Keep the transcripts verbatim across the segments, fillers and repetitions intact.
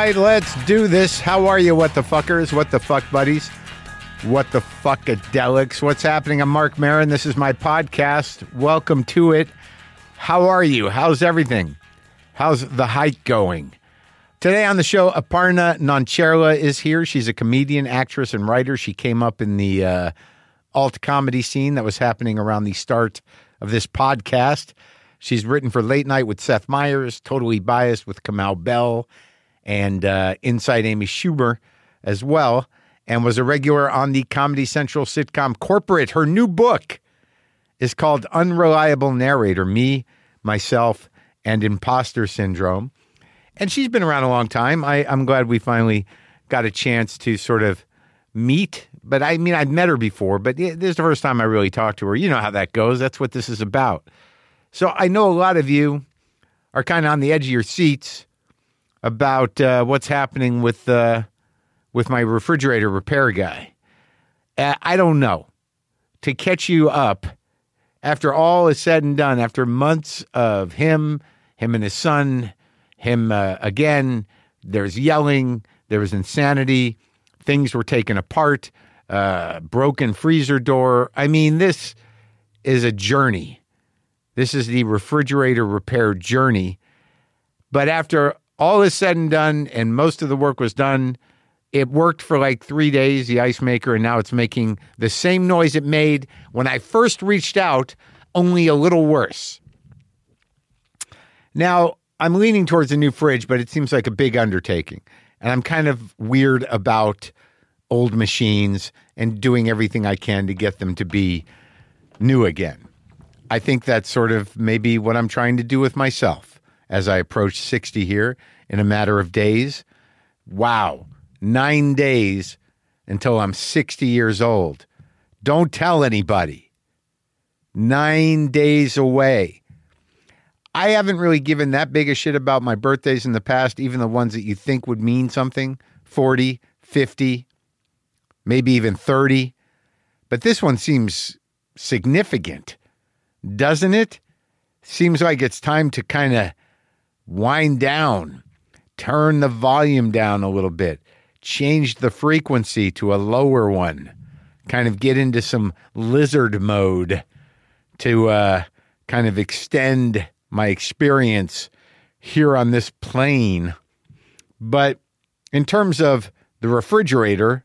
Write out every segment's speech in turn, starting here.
right, let's do this. How are you, what the fuckers? What the fuck buddies? What the fuckadelics? What's happening? I'm Mark Maron. This is my podcast. Welcome to it. How are you? How's everything? How's the hike going? Today on the show, Aparna Nancherla is here. She's a comedian, actress, and writer. She came up in the uh, alt comedy scene that was happening around the start of this podcast. She's written for Late Night with Seth Meyers, Totally Biased with Kamau Bell, and uh, Inside Amy Schumer as well, and was a regular on the Comedy Central sitcom Corporate. Her new book is called Unreliable Narrator, Me, Myself, and Imposter Syndrome. And she's been around a long time. I, I'm glad we finally got a chance to sort of meet. But I mean, I've met her before, but this is the first time I really talked to her. You know how that goes. That's what this is about. So I know a lot of you are kind of on the edge of your seats about uh, what's happening with uh, with my refrigerator repair guy. Uh, I don't know. To catch you up, after all is said and done, after months of him, him and his son, him uh, again, there's yelling, there was insanity, things were taken apart, uh, broken freezer door. I mean, this is a journey. This is the refrigerator repair journey. But after all is said and done and most of the work was done, it worked for like three days, the ice maker, and now it's making the same noise it made when I first reached out, only a little worse. Now, I'm leaning towards a new fridge, but it seems like a big undertaking. And I'm kind of weird about old machines and doing everything I can to get them to be new again. I think that's sort of maybe what I'm trying to do with myself as I approach sixty here in a matter of days. Wow, nine days until I'm sixty years old. Don't tell anybody. Nine days away. I haven't really given that big a shit about my birthdays in the past, even the ones that you think would mean something, forty, fifty, maybe even thirty. But this one seems significant. Doesn't it? Seems like it's time to kind of wind down, turn the volume down a little bit, change the frequency to a lower one, kind of get into some lizard mode to uh, kind of extend my experience here on this plane. But in terms of the refrigerator,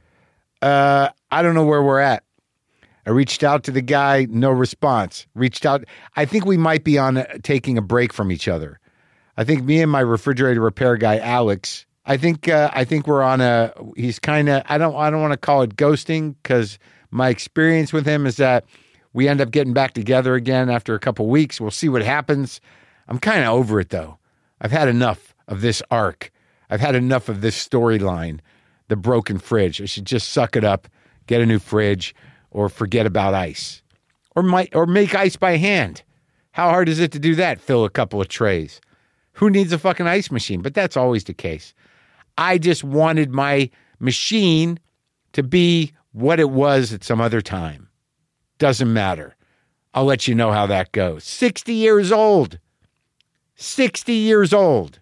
uh, I don't know where we're at. I reached out to the guy, no response. Reached out. I think we might be on a, taking a break from each other. I think me and my refrigerator repair guy, Alex, I think uh, I think we're on a, he's kind of, I don't I don't want to call it ghosting, because my experience with him is that we end up getting back together again after a couple weeks. We'll see what happens. I'm kind of over it, though. I've had enough of this arc. I've had enough of this storyline, the broken fridge. I should just suck it up, get a new fridge, or forget about ice, or might, or make ice by hand. How hard is it to do that? Fill a couple of trays. Who needs a fucking ice machine? But that's always the case. I just wanted my machine to be what it was at some other time. Doesn't matter. I'll let you know how that goes. sixty years old. sixty years old.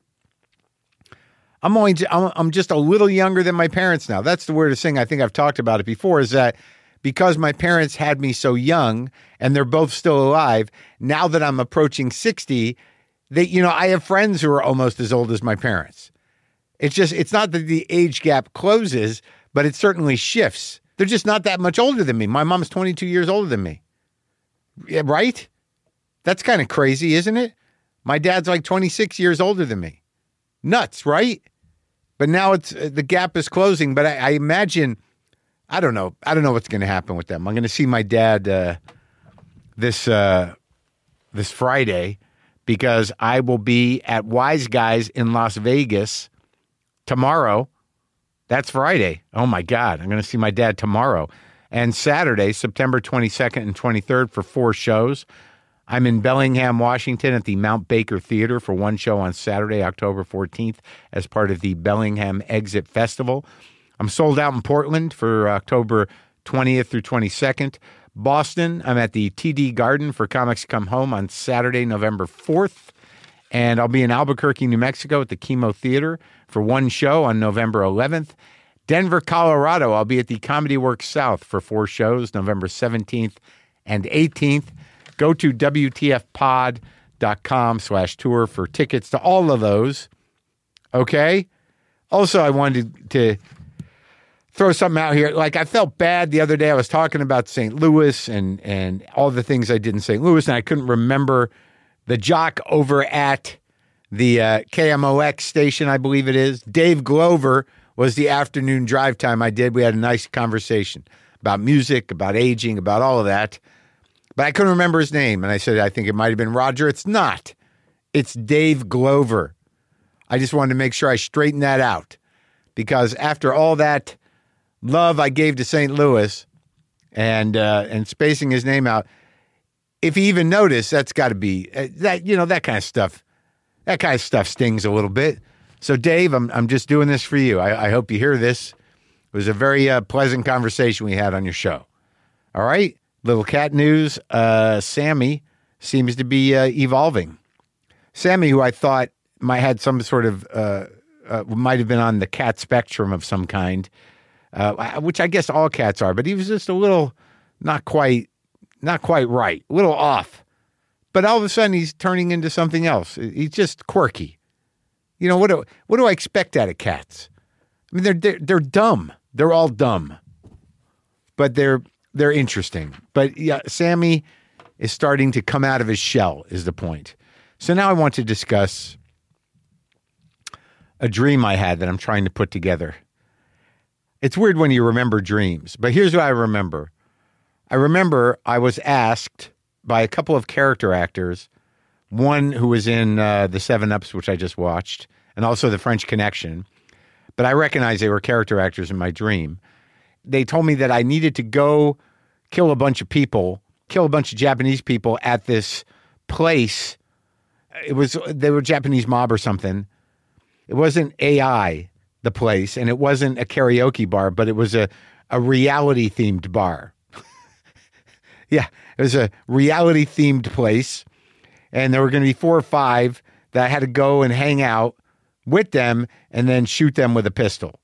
I'm only, I'm just a little younger than my parents now. That's the weirdest thing. I think I've talked about it before, is that because my parents had me so young and they're both still alive, now that I'm approaching sixty, they, you know, I have friends who are almost as old as my parents. It's just, it's not that the age gap closes, but it certainly shifts. They're just not that much older than me. My mom's twenty-two years older than me. Yeah, right? That's kind of crazy, isn't it? My dad's like twenty-six years older than me. Nuts, right? But now it's, the gap is closing, but I, I imagine, I don't know. I don't know what's going to happen with them. I'm going to see my dad uh, this uh, this Friday, because I will be at Wise Guys in Las Vegas tomorrow. That's Friday. Oh, my God. I'm going to see my dad tomorrow. And Saturday, September twenty-second and twenty-third for four shows. I'm in Bellingham, Washington at the Mount Baker Theater for one show on Saturday, October fourteenth, as part of the Bellingham Exit Festival. I'm sold out in Portland for October twentieth through twenty-second. Boston, I'm at the T D Garden for Comics Come Home on Saturday, November fourth. And I'll be in Albuquerque, New Mexico at the Chemo Theater for one show on November eleventh. Denver, Colorado, I'll be at the Comedy Works South for four shows, November seventeenth and eighteenth. Go to W T F pod dot com slash tour for tickets to all of those. Okay? Also, I wanted to throw something out here. Like, I felt bad the other day. I was talking about Saint Louis and, and all the things I did in Saint Louis, and I couldn't remember the jock over at the uh, K M O X station, I believe it is. Dave Glover was the afternoon drive time I did. We had a nice conversation about music, about aging, about all of that. But I couldn't remember his name. And I said, I think it might have been Roger. It's not. It's Dave Glover. I just wanted to make sure I straightened that out. Because after all that love I gave to Saint Louis and uh, and spacing his name out, if you even notice, that's got to be, uh, that you know, that kind of stuff. That kind of stuff stings a little bit. So, Dave, I'm I'm just doing this for you. I, I hope you hear this. It was a very uh, pleasant conversation we had on your show. All right? Little cat news. Uh, Sammy seems to be uh, evolving. Sammy, who I thought might had some sort of, uh, uh, might have been on the cat spectrum of some kind, uh, which I guess all cats are, but he was just a little not quite, not quite right, a little off. But all of a sudden, he's turning into something else. He's just quirky. You know, what do, what do I expect out of cats? I mean, they're, they're, they're dumb. They're all dumb. But they're, they're interesting. But yeah, Sammy is starting to come out of his shell, is the point. So now I want to discuss a dream I had that I'm trying to put together. It's weird when you remember dreams, but here's what I remember. I remember I was asked by a couple of character actors, one who was in uh, the Seven Ups, which I just watched, and also the French Connection, but I recognized they were character actors in my dream. They told me that I needed to go kill a bunch of people, kill a bunch of Japanese people at this place. It was, they were Japanese mob or something. It wasn't A I, the place, and it wasn't a karaoke bar, but it was a, a reality-themed bar. Yeah, it was a reality-themed place, and there were going to be four or five that I had to go and hang out with them and then shoot them with a pistol.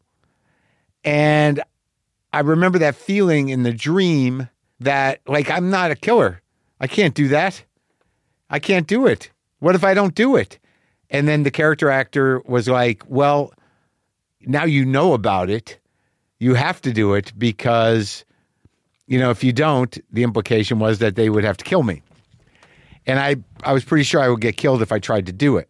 And I remember that feeling in the dream that, like, I'm not a killer. I can't do that. I can't do it. What if I don't do it? And then the character actor was like, well, now you know about it. You have to do it because, you know, if you don't, the implication was that they would have to kill me. And I, I was pretty sure I would get killed if I tried to do it.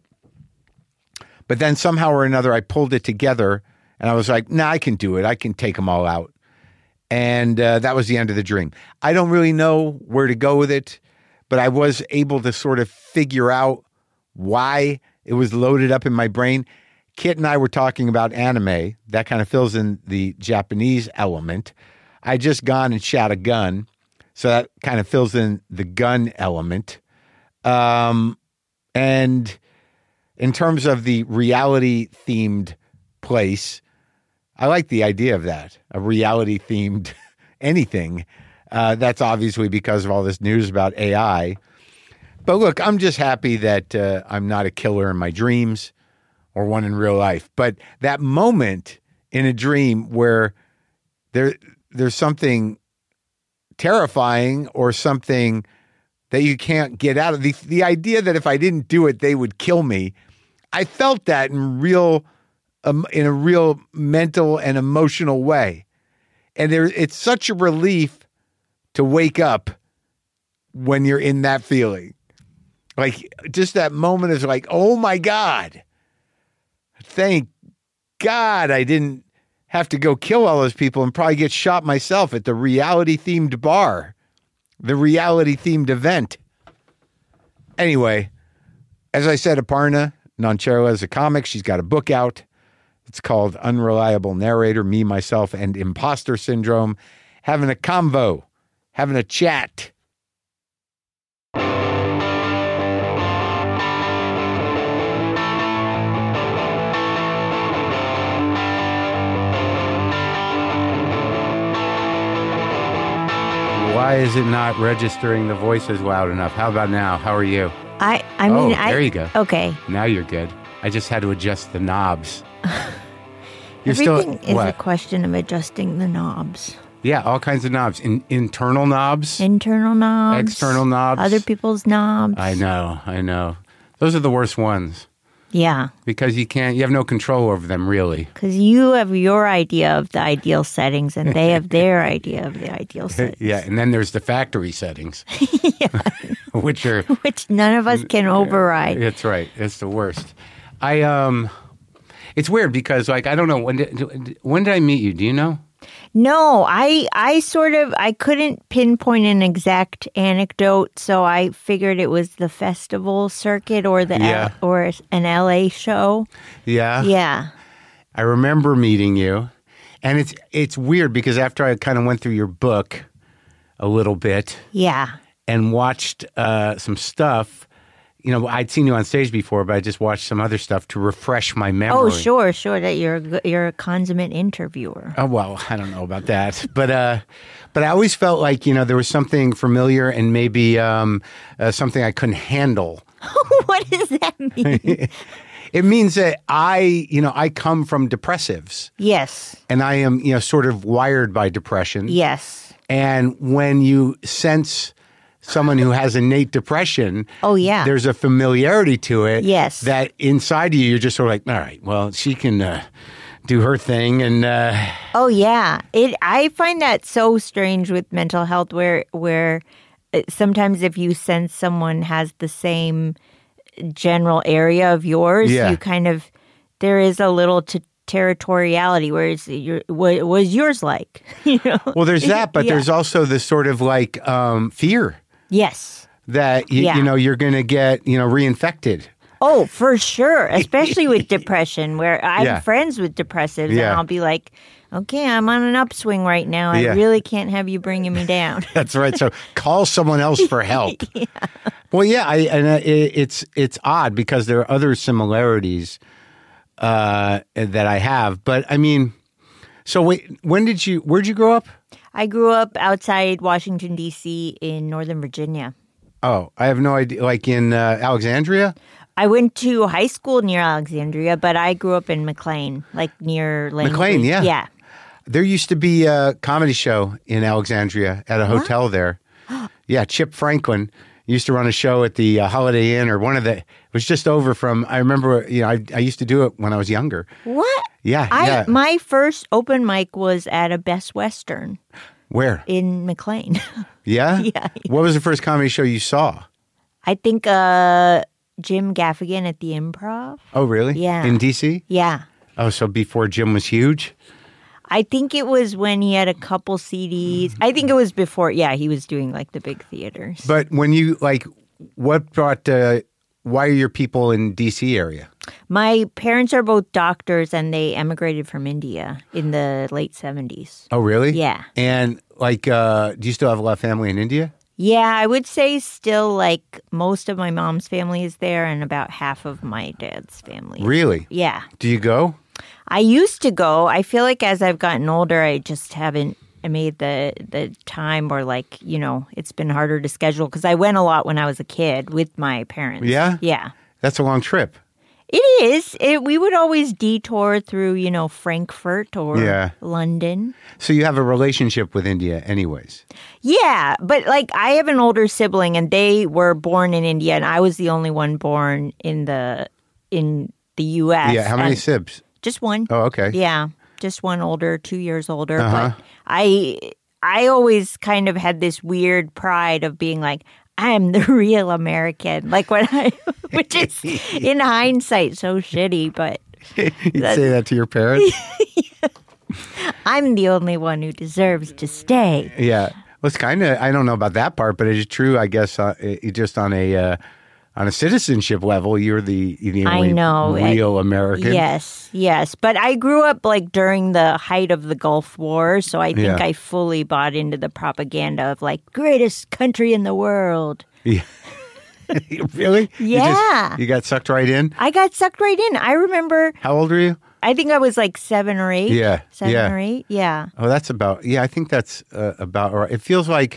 But then somehow or another, I pulled it together and I was like, nah, I can do it. I can take them all out. And uh, that was the end of the dream. I don't really know where to go with it, but I was able to sort of figure out why it was loaded up in my brain. Kit and I were talking about anime. That kind of fills in the Japanese element. I just gone and shot a gun, so that kind of fills in the gun element. Um, and in terms of the reality-themed place, I like the idea of that, a reality-themed anything. Uh, that's obviously because of all this news about A I. But look, I'm just happy that uh, I'm not a killer in my dreams or one in real life. But that moment in a dream where there there's something terrifying or something that you can't get out of, the the idea that if I didn't do it, they would kill me. I felt that in real, um, in a real mental and emotional way, and there it's such a relief to wake up when you're in that feeling. Like, just that moment is like, oh my God, thank God I didn't have to go kill all those people and probably get shot myself at the reality-themed bar, the reality-themed event. Anyway, as I said, Aparna Nancherla is a comic. She's got a book out. It's called Unreliable Narrator, Me, Myself, and Imposter Syndrome. Having a convo, having a chat. Why is it not registering the voices loud enough? How about now? How are you? I I mean, oh, I there you go. Okay. Now you're good. I just had to adjust the knobs. You're Everything still is what? a question of adjusting the knobs. Yeah, all kinds of knobs. In, internal knobs. Internal knobs. External knobs. Other people's knobs. I know, I know. Those are the worst ones Yeah. because you can't. You have no control over them, really. Because you have your idea of the ideal settings and they have their idea of the ideal settings. Yeah, and then there's the factory settings, which are. Which none of us can override. That's right. It's the worst. I um, it's weird because like I don't know when did when did I meet you? Do you know? No, I I sort of I couldn't pinpoint an exact anecdote, so I figured it was the festival circuit or the Yeah. L, or an L A show. Yeah. Yeah. I remember meeting you, and it's it's weird because after I kind of went through your book a little bit Yeah. and watched uh, some stuff. You know, I'd seen you on stage before, but I just watched some other stuff to refresh my memory. Oh, sure, sure that you're a g- you're a consummate interviewer. Oh well, I don't know about that, but uh, but I always felt like you know there was something familiar and maybe um, uh, something I couldn't handle. What does that mean? It means that I, you know, I come from depressives, Yes. and I am, you know, sort of wired by depression. Yes. And when you sense someone who has innate depression, Oh, yeah. there's a familiarity to it. Yes. That inside of you, you're just sort of like, all right, well, she can uh, do her thing, and uh, Oh yeah, it. I find that so strange with mental health, where where uh, sometimes if you sense someone has the same general area of yours, Yeah. you kind of there is a little t- territoriality. Whereas your what was yours like? You know. well, there's that, but Yeah. there's also this sort of like um, fear Yes. that you, Yeah. you know you're going to get you know reinfected. Oh, for sure. Especially with depression, where I'm Yeah. friends with depressives, Yeah. and I'll be like, "Okay, I'm on an upswing right now. I Yeah. really can't have you bringing me down." That's right. So call someone else for help. yeah. Well, yeah, I, and uh, it, it's it's odd because there are other similarities uh, that I have, but I mean, so wait, when did you? Where'd you grow up? I grew up outside Washington, D C in Northern Virginia. Oh, I have no idea. Like in uh, Alexandria? I went to high school near Alexandria, but I grew up in McLean, like near Langley. McLean, yeah. Yeah. There used to be a comedy show in Alexandria at a hotel there. Yeah, Chip Franklin used to run a show at the uh, Holiday Inn or one of the. It was just over from. I remember, you know, I, I used to do it when I was younger. What? Yeah, I, yeah. My first open mic was at a Best Western Where? in McLean. Yeah? Yeah. What was the first comedy show you saw? I think uh, Jim Gaffigan at the Improv. Oh, really? Yeah. In D C? Yeah. Oh, so before Jim was huge? I think it was when he had a couple C Ds. I think it was before, yeah, he was doing like the big theaters. But when you, like, what brought, uh, why are your people in D C area? My parents are both doctors and they emigrated from India in the late seventies. Oh, really? Yeah. And, like, uh, do you still have a lot of family in India? Yeah, I would say still like most of my mom's family is there and about half of my dad's family. Really? Yeah. Do you go? I used to go. I feel like as I've gotten older, I just haven't made the the time or like, you know, it's been harder to schedule because I went a lot when I was a kid with my parents. Yeah? Yeah. That's a long trip. It is. It, we would always detour through, you know, Frankfurt or Yeah. London. So you have a relationship with India anyways. Yeah, but like I have an older sibling and they were born in India and I was the only one born in the in the U S. Yeah, how many and sibs? Just one. Oh, okay. Yeah, just one older, two years older. Uh-huh. But I I always kind of had this weird pride of being like, I'm the real American. Like when I, which is in hindsight so shitty, but You'd say that to your parents? I'm the only one who deserves to stay. Yeah. Well, it's kind of, I don't know about that part, but it is true, I guess, uh, it, just on a uh, on a citizenship level, you're the, the I only know. real American. Yes, yes. But I grew up like during the height of the Gulf War, so I think Yeah. I fully bought into the propaganda of like greatest country in the world. Yeah. Really? You, just- Yeah. you got sucked right in? I got sucked right in. I remember, How old are you? I think I was like seven or eight. Yeah, Seven yeah. or eight. Yeah. Oh, that's about, yeah, I think that's uh, about right. It feels like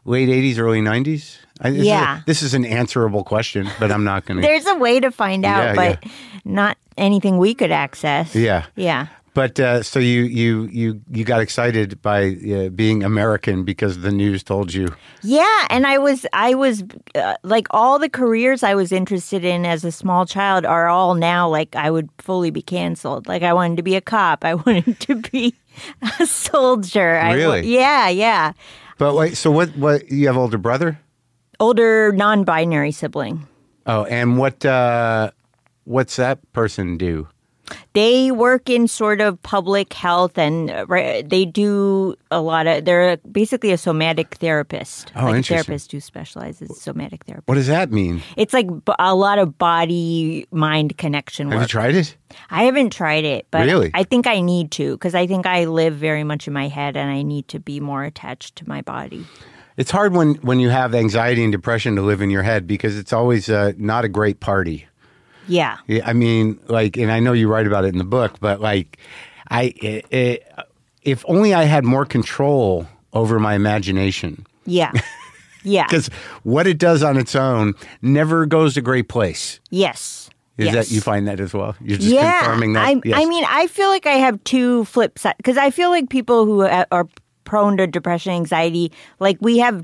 late eighties, early nineties? I, this Yeah. Is a, this is an answerable question, but I'm not going to. There's a way to find out, Yeah, but yeah. not anything we could access. Yeah. Yeah. But uh, so you you you you got excited by uh, being American because the news told you. Yeah, and I was I was uh, like all the careers I was interested in as a small child are all now like I would fully be canceled. Like I wanted to be a cop. I wanted to be a soldier. I, Really? yeah, yeah. But wait, so what? What you have older brother? Older non-binary sibling. Oh, and what? Uh, what's that person do? They work in sort of public health, and uh, right, they do a lot of. They're basically a somatic therapist, Oh, like a interesting. therapist who specializes in somatic therapy. What does that mean? It's like b- a lot of body-mind connection Have work. you tried it? I haven't tried it, but Really? I think I need to because I think I live very much in my head, and I need to be more attached to my body. It's hard when when you have anxiety and depression to live in your head because it's always uh, not a great party. Yeah. Yeah, I mean, like, and I know you write about it in the book, but like, I it, it, if only I had more control over my imagination. Yeah. Yeah. Because what it does on its own never goes to great place. Yes. Is yes. that you find that as well? You're just yeah. confirming that. I, Yes. I mean, I feel like I have two flip sides because I feel like people who a- are prone to depression, anxiety, like we have.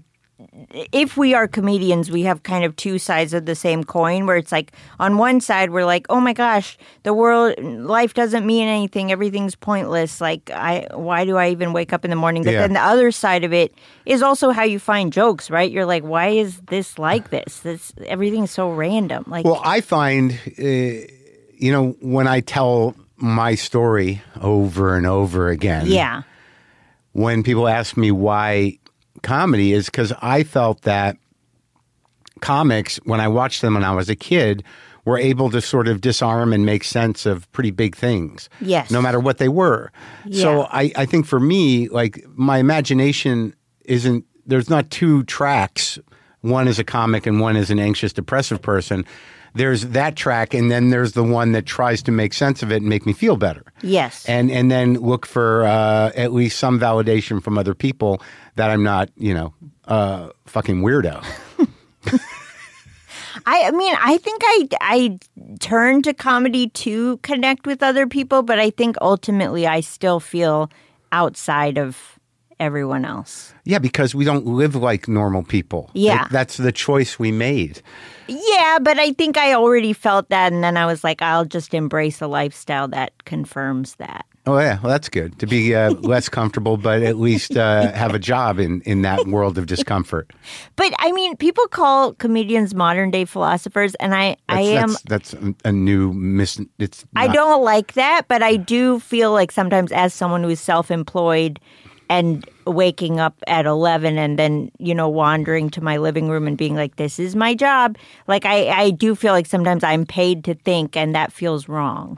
If we are comedians, we have kind of two sides of the same coin where it's like on one side, we're like, oh my gosh, the world, life doesn't mean anything. Everything's pointless. Like, I, why do I even wake up in the morning? But Yeah. then the other side of it is also how you find jokes, right? You're like, why is this like this? This, everything's so random. Like, Well, I find, uh, you know, when I tell my story over and over again, yeah, when people ask me why comedy is because I felt that comics, when I watched them when I was a kid, were able to sort of disarm and make sense of pretty big things. Yes. No matter what they were. Yeah. So I, I think for me, like my imagination isn't, there's not two tracks. One is a comic and one is an anxious, depressive person. There's that track, and then there's the one that tries to make sense of it and make me feel better. yes. And and then look for uh, at least some validation from other people that I'm not, you know, uh, fucking weirdo. I, I mean, I think I, I turn to comedy to connect with other people, but I think ultimately I still feel outside of everyone else. Yeah, because we don't live like normal people. Yeah. That- that's the choice we made. Yeah, but I think I already felt that, and then I was like, I'll just embrace a lifestyle that confirms that. Oh, yeah. Well, that's good. To be uh, less comfortable, but at least uh, have a job in, in that world of discomfort. But I mean, people call comedians modern day philosophers, and I, I That's, am. That's, that's a new mis... It's I not- don't like that, but I do feel like sometimes as someone who is self-employed and waking up at eleven and then, you know, wandering to my living room and being like, this is my job. Like, I, I do feel like sometimes I'm paid to think, and that feels wrong.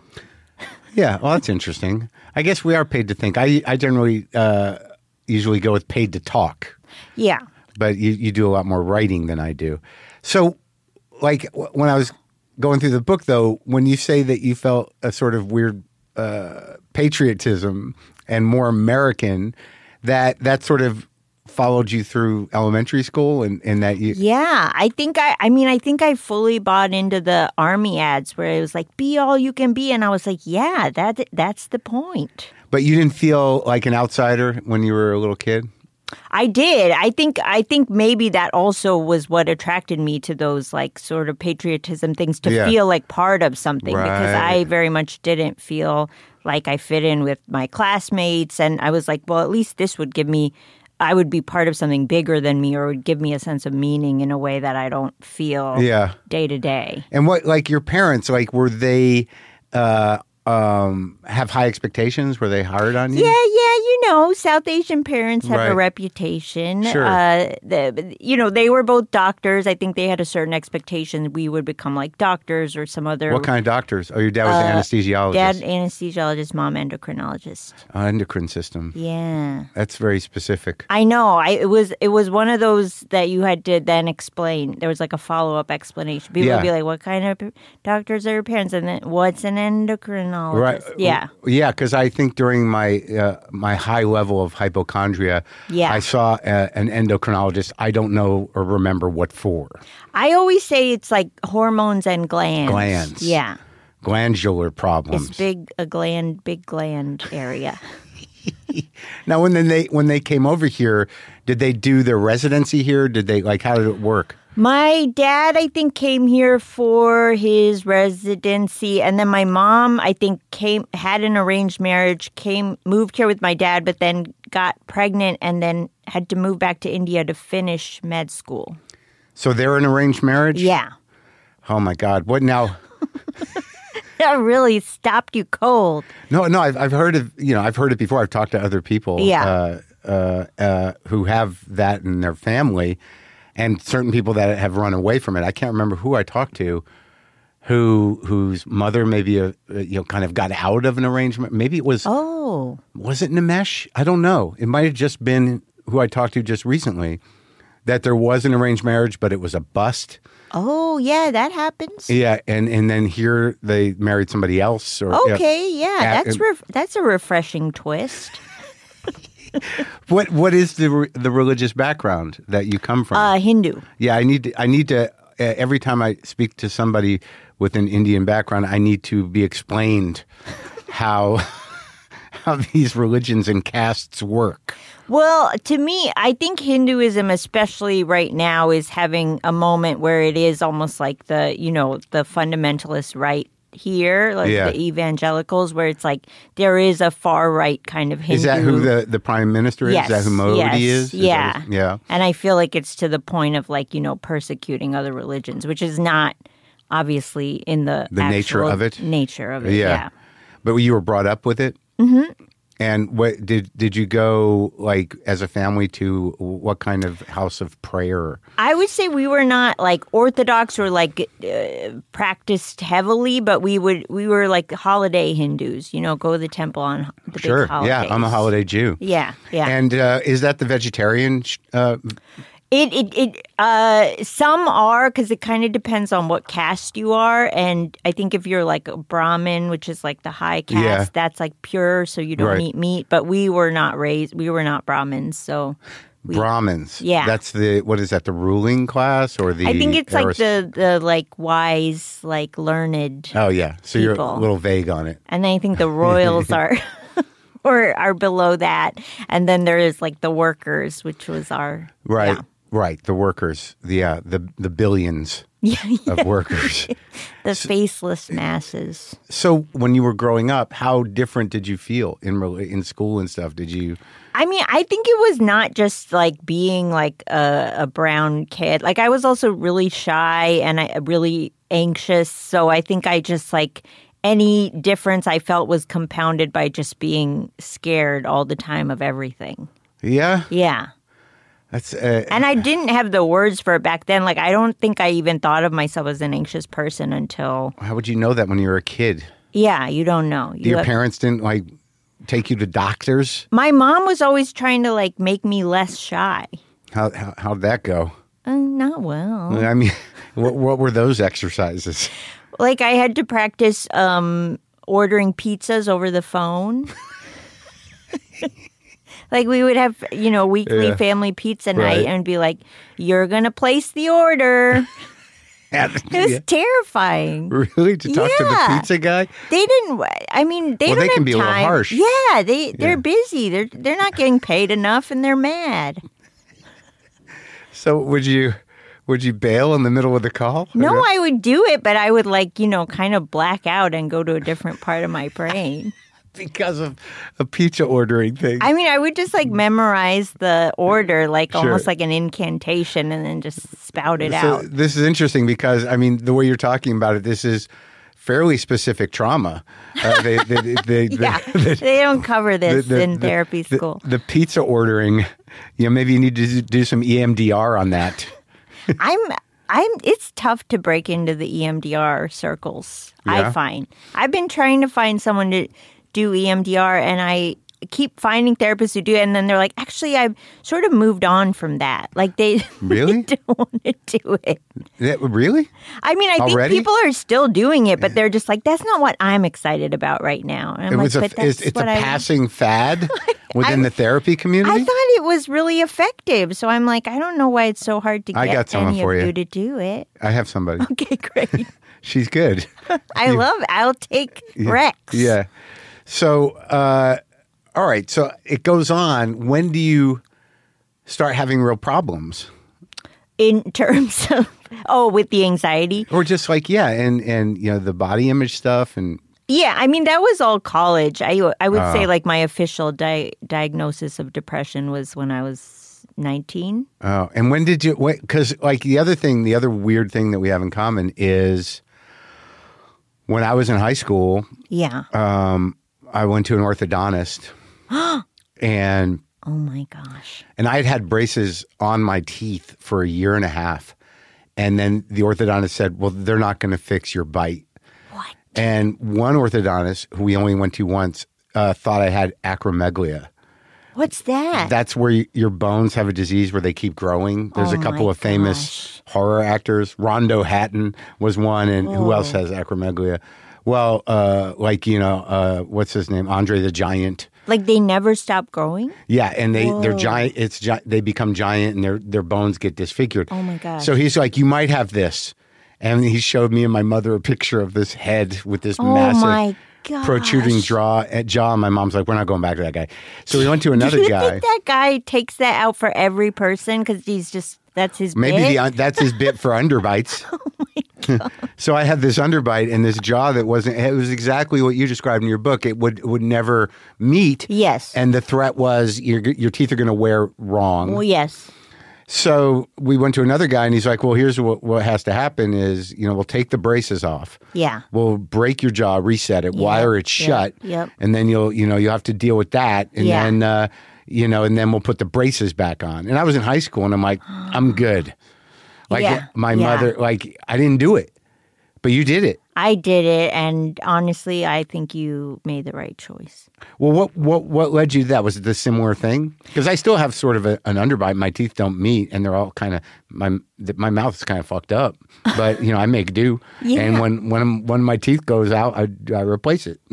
Yeah, well, that's interesting. I guess we are paid to think. I, I generally uh, usually go with paid to talk. Yeah. But you, you do a lot more writing than I do. So, like, w- when I was going through the book, though, when you say that you felt a sort of weird uh, patriotism and more American, that that sort of followed you through elementary school and, and that you... Yeah, I think I, I mean, I think I fully bought into the Army ads where it was like, be all you can be. And I was like, yeah, that that's the point. But you didn't feel like an outsider when you were a little kid? I did. I think I think maybe that also was what attracted me to those like sort of patriotism things, to Yeah. feel like part of something, because Right. I very much didn't feel like I fit in with my classmates. And I was like, well, at least this would give me, I would be part of something bigger than me, or would give me a sense of meaning in a way that I don't feel Yeah. day to day. And what, like your parents, like were they uh, um, have high expectations? Were they hard on you? Yeah, yeah, you know, South Asian parents have Right. a reputation. Sure. Uh, the, you know, they were both doctors. I think they had a certain expectation we would become like doctors or some other. What kind of doctors? Oh, your dad was an anesthesiologist. Dad, anesthesiologist, mom, endocrinologist. Uh, endocrine system. Yeah. That's very specific. I know. I it was it was one of those that you had to then explain. There was like a follow up explanation. People Yeah. would be like, "What kind of doctors are your parents?" And then, "What's an endocrinologist?" endocrinologist. Right. Yeah. Yeah, because I think during my uh, my high level of hypochondria, Yeah. I saw a, an endocrinologist. I don't know or remember what for. I always say it's like hormones and glands. Glands. Yeah. Glandular problems. It's big, a gland, big gland area. Now, when then they when they came over here, did they do their residency here? Did they like how did it work? My dad, I think, came here for his residency, and then my mom, I think, came had an arranged marriage, came moved here with my dad, but then got pregnant, and then had to move back to India to finish med school. So they're an arranged marriage? Yeah, Oh my God! What now? that really stopped you cold. No, no. I've I've heard of you know I've heard it before. I've talked to other people. Yeah. Uh, uh, uh, who have that in their family. And certain people that have run away from it. I can't remember who I talked to, who whose mother maybe a, a, you know kind of got out of an arrangement. Maybe it was Oh, was it Nimesh? I don't know. It might have just been who I talked to just recently. That there was an arranged marriage, but it was a bust. oh, yeah, that happens. Yeah, and, and then here they married somebody else. Or Okay, yeah, At- that's ref- that's a refreshing twist. what what is the re- the religious background that you come from? Uh, Hindu. Yeah, I need to, I need to uh, every time I speak to somebody with an Indian background, I need to be explained how how these religions and castes work. Well, to me, I think Hinduism, especially right now, is having a moment where it is almost like the, you know, the fundamentalist right here, like Yeah. the evangelicals, where it's like there is a far right kind of Hindu. Is that who the, the prime minister is? Yes, Is that who Modi yes, is? Is that yeah. his- yeah. And I feel like it's to the point of like, you know, persecuting other religions, which is not obviously in the The nature actual of it? Nature of it, Yeah. yeah. But you were brought up with it? Mm-hmm. And what did did you go like as a family to what kind of house of prayer? I would say we were not like Orthodox or like uh, practiced heavily, but we would we were like holiday Hindus. You know, go to the temple on the Sure. big holidays. Yeah, I'm a holiday Jew. Yeah, yeah. And uh, is that the vegetarian? Uh, It it it uh some are because it kind of depends on what caste you are, and I think if you're like a Brahmin, which is like the high caste, Yeah. that's like pure, so you don't Right. eat meat. But we were not raised, we were not Brahmins, so we, Brahmins. Yeah. That's the what is that? The ruling class or the? I think it's like arist- the the like wise, like learned, Oh yeah. So you're a people. little vague on it. and then I think the royals are. Or are below that, and then there is like the workers, which was our Right. yeah. Right. The workers. The uh, the the billions Yeah, yeah. of workers. the faceless masses. So when you were growing up, how different did you feel in rela- in school and stuff? Did you? I mean, I think it was not just like being like a, a brown kid. Like I was also really shy and I really anxious. So I think I just like any difference I felt was compounded by just being scared all the time of everything. Yeah. Yeah. That's. Uh, And I didn't have the words for it back then. Like I don't think I even thought of myself as an anxious person until how would you know that when you were a kid? yeah, you don't know. You Your have- parents didn't like take you to doctors. My mom was always trying to like make me less shy. How how how'd that go? Uh, not well. I mean, what what were those exercises? Like I had to practice um, ordering pizzas over the phone. Like we would have, you know, weekly Yeah. family pizza night Right. and be like, "You're gonna place the order." It was Yeah. terrifying. Really, to talk to the Yeah. pizza guy? They didn't. I mean, they Well, don't they have can be a little time. harsh. Yeah, they they're Yeah. busy. They're they're not getting paid enough, and they're mad. So would you would you bail in the middle of the call? No, I would do it, but I would like you know kind of black out and go to a different part of my brain. Because of a pizza ordering thing. I mean, I would just like memorize the order, like Sure. almost like an incantation, and then just spout it So out. this is interesting because I mean the way you're talking about it, this is fairly specific trauma. Uh, they, they, they, they, Yeah, the- they don't cover this the- the- in the- therapy the- school. The, pizza ordering, you know, maybe you need to do some E M D R on that. I'm, I'm. It's tough to break into the E M D R circles. Yeah? I find I've been trying to find someone to do E M D R, and I keep finding therapists who do it, and then they're like, actually, I've sort of moved on from that. Like they Really? they don't want to do it. Yeah, really? I mean, I Already? think people are still doing it, but they're just like, that's not what I'm excited about right now. And I'm It like, was a, but that's it's, it's a what I passing fad within I- the therapy community. I thought it was really effective. So I'm like, I don't know why it's so hard to I get got someone any for of you. you to do it. I have somebody. Okay, great. She's good. I love it. I'll take Rex. Yeah. So, uh, all right. So it goes on. When do you start having real problems? In terms of, oh, with the anxiety? Or just like, yeah, and, and you know, the body image stuff and Yeah, I mean, that was all college. I, I would Uh. say like my official di- diagnosis of depression was when I was nineteen. oh, and when did you? Because like the other thing, the other weird thing that we have in common is when I was in high school, Yeah. um, I went to an orthodontist, and oh my gosh. and I had had braces on my teeth for a year and a half, and then the orthodontist said, "Well, they're not going to fix your bite." What? And one orthodontist, who we only went to once, uh, thought I had acromegalia. What's that? That's where y your bones have a disease where they keep growing. There's Oh a couple my of famous horror actors. Rondo Hatton was one, and who else has acromegalia? Well, uh, like, you know, uh, what's his name? Andre the Giant. Like they never stop growing? Yeah, and they they're Whoa. giant. It's gi- they become giant, and their their bones get disfigured. Oh my gosh. So he's like, you might have this, and he showed me and my mother a picture of this head with this Oh massive my gosh. protruding jaw. uh, Jaw. And my mom's like, we're not going back to that guy. So we went to another Do you guy. think that guy takes that out for every person because he's just, that's his Maybe bit? the, that's his bit for underbites. So I had this underbite and this jaw that wasn't. It was exactly what you described in your book. It would would never meet. Yes. And the threat was your your teeth are going to wear wrong. Well, yes. So we went to another guy and he's like, well, here's what, what has to happen is, you know, we'll take the braces off. Yeah. We'll break your jaw, reset it, Yep, wire it yep, shut. yep. And then you'll, you know, you'll have to deal with that. And Yeah. then, uh, you know, and then we'll put the braces back on. And I was in high school and I'm like, I'm good. Like Yeah, my yeah. mother, like I didn't do it, but you did it. I did it, and honestly, I think you made the right choice. Well, what what what led you to that? Was it the similar thing? Because I still have sort of a, an underbite. My teeth don't meet, and they're all kind of my my mouth is kind of fucked up. But you know, I make do. Yeah. And when when when my teeth goes out, I, I replace it.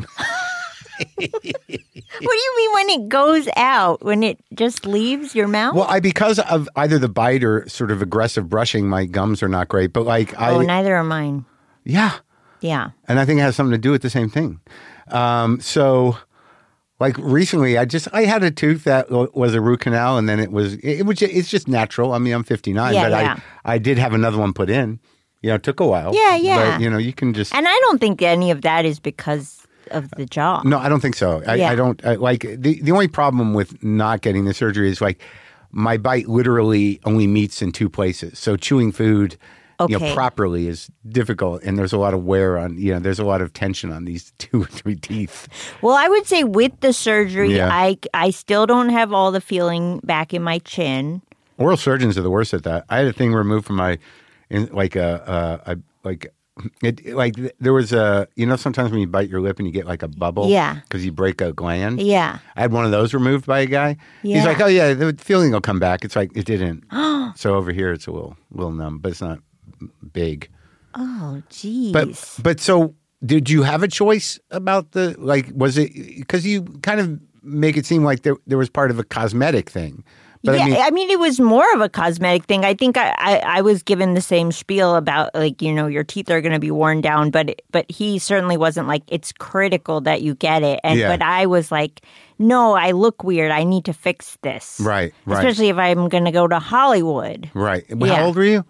What do you mean when it goes out? When it just leaves your mouth? Well, I because of either the bite or sort of aggressive brushing, my gums are not great. But like I, oh, neither are mine. yeah, Yeah. and I think it has something to do with the same thing. Um, so, like recently, I just I had a tooth that w- was a root canal, and then it was it, it was ju- it's just natural. I mean, I'm fifty-nine, Yeah, but yeah. I I did have another one put in. You know, it took a while. Yeah, yeah. But you know, you can just And I don't think any of that is because of the jaw. no, I don't think so. I, Yeah. I don't I, like the the only problem with not getting the surgery is like my bite literally only meets in two places. So chewing food. You know, Okay. properly is difficult, and there's a lot of wear on. You know, there's a lot of tension on these two or three teeth. Well, I would say with the surgery, Yeah. I, I still don't have all the feeling back in my chin. Oral surgeons are the worst at that. I had a thing removed from my, in, like a, a, a like, it like there was a you know sometimes when you bite your lip and you get like a bubble, Yeah. because you break a gland. Yeah. I had one of those removed by a guy. He's Yeah. like, oh yeah, the feeling will come back. It's like it didn't. So over here it's a little little numb, but it's not big. Oh, geez. But but so did you have a choice about the like? Was it because you kind of make it seem like there there was part of a cosmetic thing? But yeah, I mean, it was more of a cosmetic thing. I think I, I, I was given the same spiel about like, you know, your teeth are going to be worn down, but but he certainly wasn't like, it's critical that you get it. And Yeah. but I was like, no, I look weird. I need to fix this. right, right, Especially if I'm going to go to Hollywood. right. Well, Yeah. How old were you?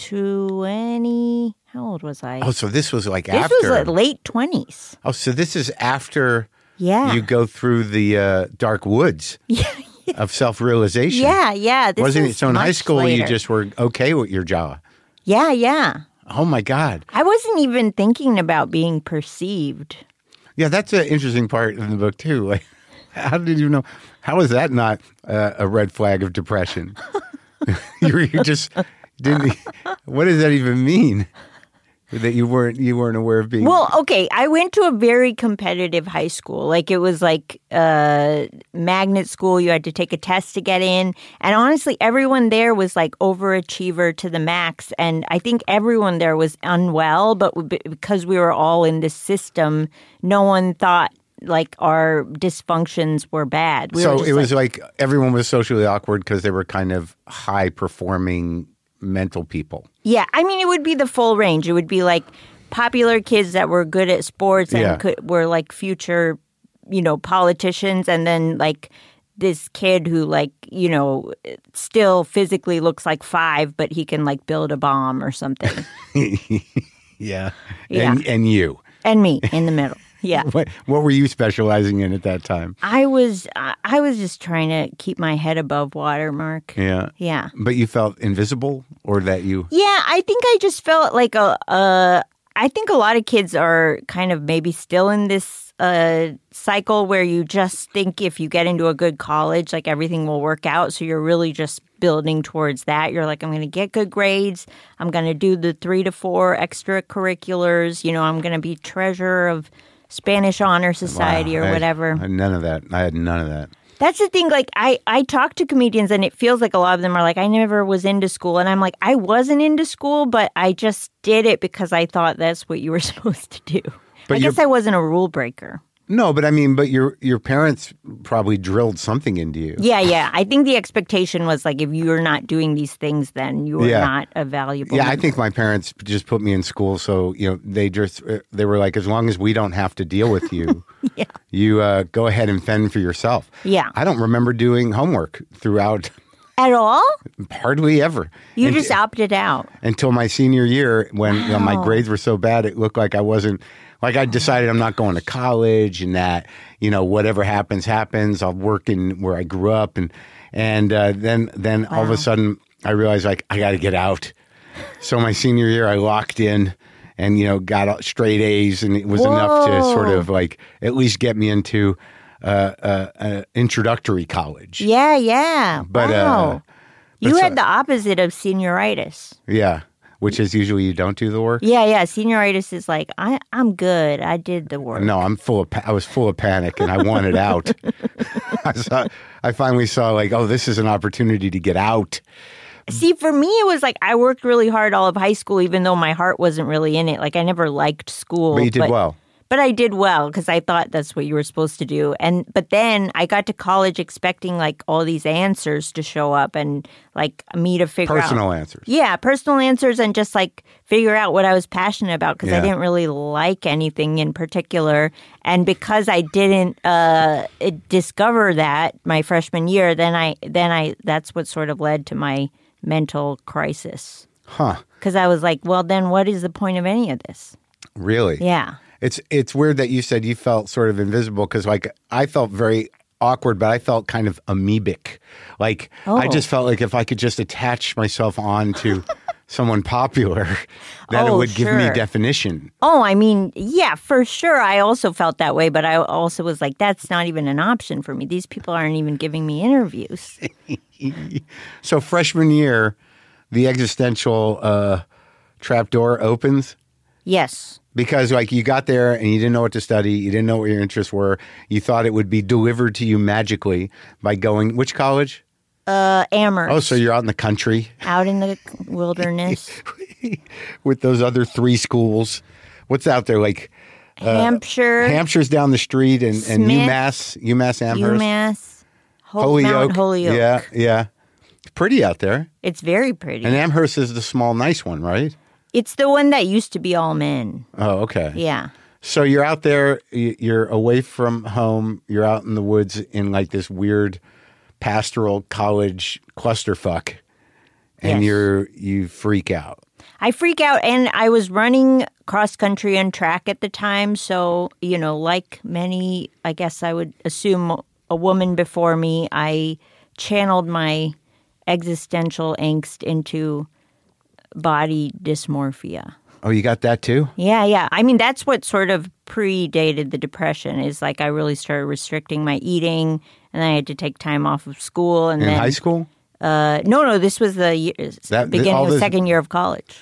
twenty How old was I? Oh, so this was like this after. was like late twenties. Oh, so this is after Yeah. you go through the uh, dark woods yeah. of self-realization. Yeah, yeah. This Wasn't is it? So in high much school, you later. just were okay with your jaw. Yeah, yeah. Oh my God. I wasn't even thinking about being perceived. Yeah, that's an interesting part in the book too. Like, how did you know? How is that not uh, a red flag of depression? you, were- you just didn't. What does that even mean? that you weren't you weren't aware of being? Well, okay, I went to a very competitive high school. Like it was like uh, magnet school. You had to take a test to get in, and honestly, everyone there was like overachiever to the max. And I think everyone there was unwell, but because we were all in this system, no one thought like our dysfunctions were bad. We so were just it was like, like everyone was socially awkward because they were kind of high performing mental people. yeah, I mean, it would be the full range. It would be like popular kids that were good at sports and Yeah. could, were like future, you know, politicians, and then like this kid who like, you know, still physically looks like five, but he can like build a bomb or something. Yeah. Yeah. And, and you. And me in the middle. Yeah. What, what were you specializing in at that time? I was I I was just trying to keep my head above water, Mark. Yeah. Yeah. But you felt invisible, or that you... Yeah, I think I just felt like a. Uh, I think a lot of kids are kind of maybe still in this uh, cycle where you just think if you get into a good college, like everything will work out. So you're really just building towards that. You're like, I'm going to get good grades. I'm going to do the three to four extracurriculars. You know, I'm going to be treasurer of Spanish Honor Society Wow, or I- whatever. I had none of that. I had none of that. That's the thing. Like, I, I talk to comedians, and it feels like a lot of them are like, I never was into school. And I'm like, I wasn't into school, but I just did it because I thought that's what you were supposed to do. But I guess you're- I wasn't a rule breaker. No, but I mean, but your your parents probably drilled something into you. Yeah, yeah. I think the expectation was like, if you're not doing these things, then you are Yeah. not a valuable Yeah, I member. think my parents just put me in school, so you know they just they were like, as long as we don't have to deal with you, Yeah. you uh, go ahead and fend for yourself. Yeah. I don't remember doing homework throughout At all? hardly ever. You Unt- just opted out. until my senior year when you know, my Wow. grades were so bad it looked like I wasn't like I decided I'm not going to college, and that you know whatever happens happens. I'll work in where I grew up, and and uh, then then all of Wow. a sudden I realized like I got to get out. So my senior year I locked in and you know got straight A's, and it was enough to Whoa. sort of like at least get me into uh, uh, uh, introductory college. Yeah, yeah. But, uh, wow. you so- had the opposite of senioritis. Yeah, which is usually you don't do the work. Yeah, yeah. Senioritis is like, I, I'm good. I did the work. No, I'm full of. Pa- I was full of panic, and I wanted out. I saw. I finally saw like, oh, this is an opportunity to get out. See, for me, it was like I worked really hard all of high school, even though my heart wasn't really in it. Like I never liked school. But you did well. But I did well because I thought that's what you were supposed to do. And but then I got to college expecting like all these answers to show up and like me to figure out Personal answers. Yeah, personal answers, and just like figure out what I was passionate about because I Yeah. didn't really like anything in particular. And because I didn't uh, discover that my freshman year, then I then I that's what sort of led to my mental crisis. Huh? Because I was like, well, then what is the point of any of this? Really? Yeah. It's it's weird that you said you felt sort of invisible because like I felt very awkward, but I felt kind of amoebic. Like I Oh. just felt like if I could just attach myself on to someone popular, that it Oh, would give me sure. definition. Oh, I mean, yeah, for sure. I also felt that way, but I also was like, that's not even an option for me. These people aren't even giving me interviews. So freshman year, the existential uh, trapdoor opens. Yes. Because like you got there and you didn't know what to study, you didn't know what your interests were. You thought it would be delivered to you magically by going which college? Uh, Amherst. Oh, so you're out in the country Out in the wilderness. with those other three schools. What's out there? Like Hampshire. Hampshire's down the street, and, and Smith, UMass, UMass Amherst, UMass. Ho- Holyoke, Mount Holyoke. yeah, yeah. It's pretty out there. It's very pretty. And Amherst is the small, nice one, right? It's the one that used to be all men. Oh, okay. Yeah. So you're out there, y- you're away from home, you're out in the woods in like this weird pastoral college clusterfuck, and Yes. you're you freak out. I freak out, and I was running cross country and track at the time. So, you know, like many, I guess I would assume a woman before me, I channeled my existential angst into body dysmorphia. Oh, you got that too? Yeah, yeah. I mean, that's what sort of predated the depression is like I really started restricting my eating, and then I had to take time off of school. And In then, high school? Uh, no, no, this was the year, That- beginning all of this- second year of college.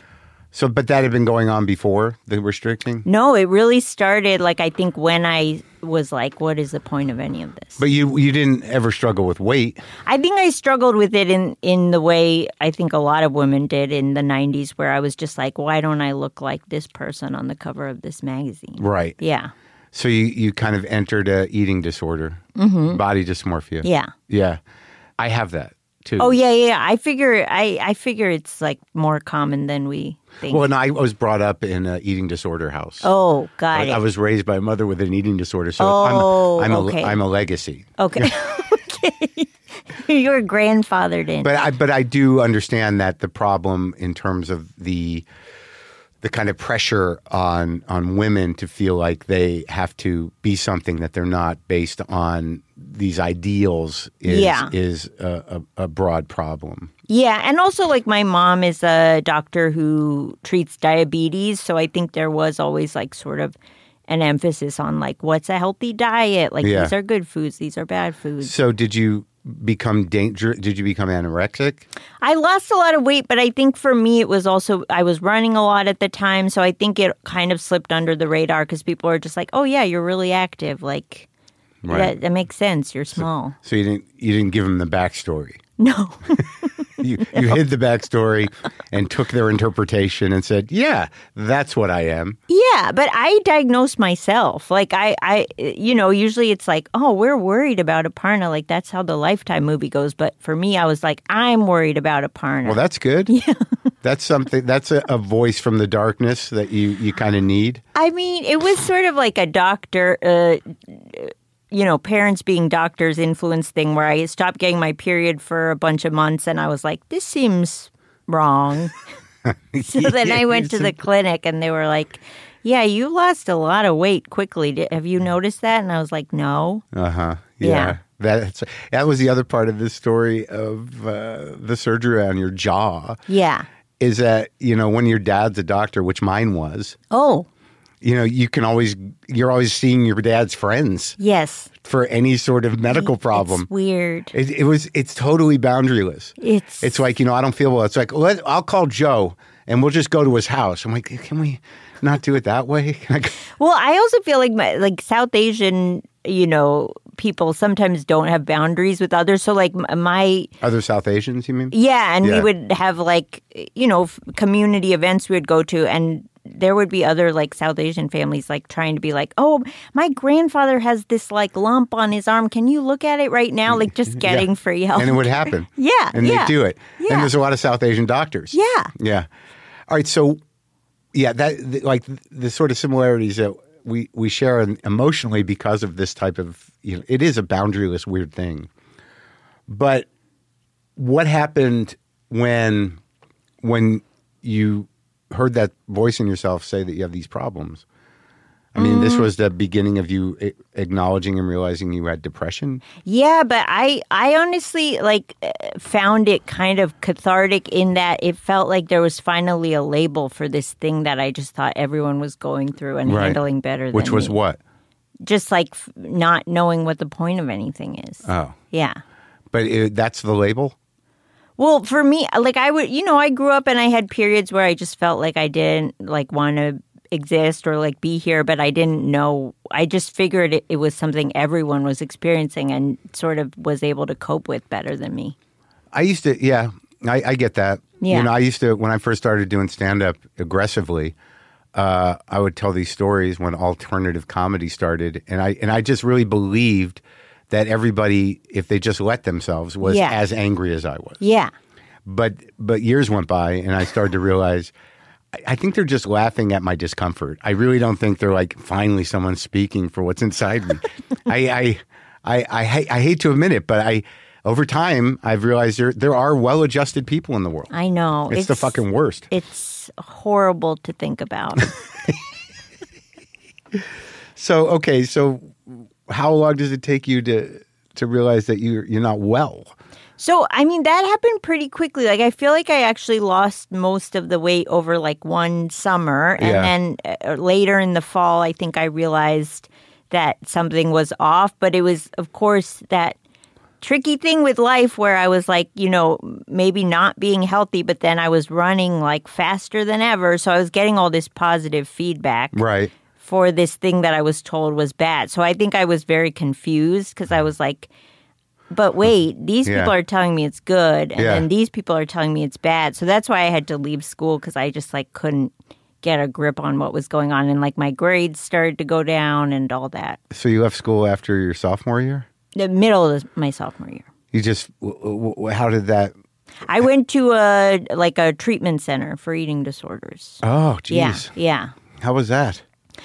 So, but that had been going on before the restricting? No, it really started, like, I think when I was like, what is the point of any of this? But you you didn't ever struggle with weight. I think I struggled with it in, in the way I think a lot of women did in the nineties, where I was just like, why don't I look like this person on the cover of this magazine? Right. Yeah. So you, you kind of entered a eating disorder, mm-hmm. body dysmorphia. Yeah. Yeah. I have that too. Oh, yeah, yeah. I figure I, I figure it's like more common than we think. Well, and I was brought up in an eating disorder house. Oh, got I, it. I was raised by a mother with an eating disorder, so oh, I'm, I'm, okay. a, I'm a legacy. Okay. Okay. You were grandfathered in. But I, but I do understand that the problem in terms of the the kind of pressure on on women to feel like they have to be something that they're not based on these ideals is Yeah. is a, a, a broad problem. Yeah, and also like my mom is a doctor who treats diabetes, so I think there was always like sort of an emphasis on like what's a healthy diet, like Yeah. these are good foods, these are bad foods. So did you become danger? Did you become anorexic? I lost a lot of weight, but I think for me it was also I was running a lot at the time, so I think it kind of slipped under the radar because people are just like, "Oh yeah, you're really active." Like Right. that, that makes sense. You're small. So you didn't you didn't give them the backstory. No. You you hid the backstory and took their interpretation and said, "Yeah, that's what I am." Yeah, but I diagnosed myself. Like I, I, you know, usually it's like, oh, we're worried about Aparna. Like that's how the Lifetime movie goes. But for me, I was like, I'm worried about Aparna. Well, that's good. Yeah, that's something. That's a, a voice from the darkness that you you kind of need. I mean, it was sort of like a doctor. Uh, you know, parents being doctors influence thing where I stopped getting my period for a bunch of months and I was like, this seems wrong. So then I went to the clinic and they were like, yeah, you lost a lot of weight quickly. Did, have you noticed that? And I was like, no. Uh huh. Yeah. Yeah. That's that was the other part of this story of uh, the surgery on your jaw. Yeah. Is that, you know, when your dad's a doctor, which mine was, Oh, you know, you can always, you're always seeing your dad's friends yes. for any sort of medical problem. It's weird. It, it was, it's totally boundaryless. It's It's like, you know, I don't feel well. It's like, let, I'll call Joe and we'll just go to his house. I'm like, can we not do it that way? Can I go? Well, I also feel like my, like South Asian, you know, people sometimes don't have boundaries with others. So like m- my Other South Asians, you mean? yeah, and Yeah. we would have like you know f- community events we would go to, and there would be other like South Asian families like trying to be like, oh, my grandfather has this like lump on his arm. Can you look at it right now? Like just getting Yeah. free help. And it would happen. Yeah, And yeah. they do it. Yeah. And there's a lot of South Asian doctors. Yeah. Yeah. All right. So, yeah, that the, like the sort of similarities that we, we share emotionally because of this type of, you know, it is a boundaryless weird thing. But what happened when when you heard that voice in yourself say that you have these problems? I mean, Mm. this was the beginning of you a- acknowledging and realizing you had depression. Yeah, but I, I honestly like uh, found it kind of cathartic in that it felt like there was finally a label for this thing that I just thought everyone was going through and Right. handling better. Which than was me. what? Just like f- not knowing what the point of anything is. Oh. Yeah. But it, that's the label? Well, for me, like I would, you know, I grew up and I had periods where I just felt like I didn't like want to exist or like be here, but I didn't know. I just figured it, it was something everyone was experiencing and sort of was able to cope with better than me. I used to, yeah, I, I get that. Yeah. You know, I used to, when I first started doing stand-up aggressively, uh, I would tell these stories when alternative comedy started. And I, and I just really believed that everybody, if they just let themselves, was Yeah. as angry as I was. Yeah. But, but years went by and I started to realize, I, I think they're just laughing at my discomfort. I really don't think they're like, finally someone's speaking for what's inside me. I, I, I, I, hate, I hate to admit it, but I, over time, I've realized there there are well-adjusted people in the world. I know. It's, the fucking worst. It's horrible to think about. So, okay, so how long does it take you to to realize that you're you're not well? So, I mean, that happened pretty quickly. Like, I feel like I actually lost most of the weight over like one summer. And Yeah. then uh, later in the fall, I think I realized that something was off. But it was, of course, that tricky thing with life where I was like, you know, maybe not being healthy, but then I was running like faster than ever. So I was getting all this positive feedback. Right. For this thing that I was told was bad. So I think I was very confused because I was like, but wait, these Yeah. people are telling me it's good, and Yeah. then these people are telling me it's bad. So that's why I had to leave school because I just like couldn't get a grip on what was going on. And like my grades started to go down and all that. So you left school after your sophomore year? The middle of my sophomore year. You just, w- w- how did that? I went to a like a treatment center for eating disorders. Oh, geez. Yeah, yeah. How was that?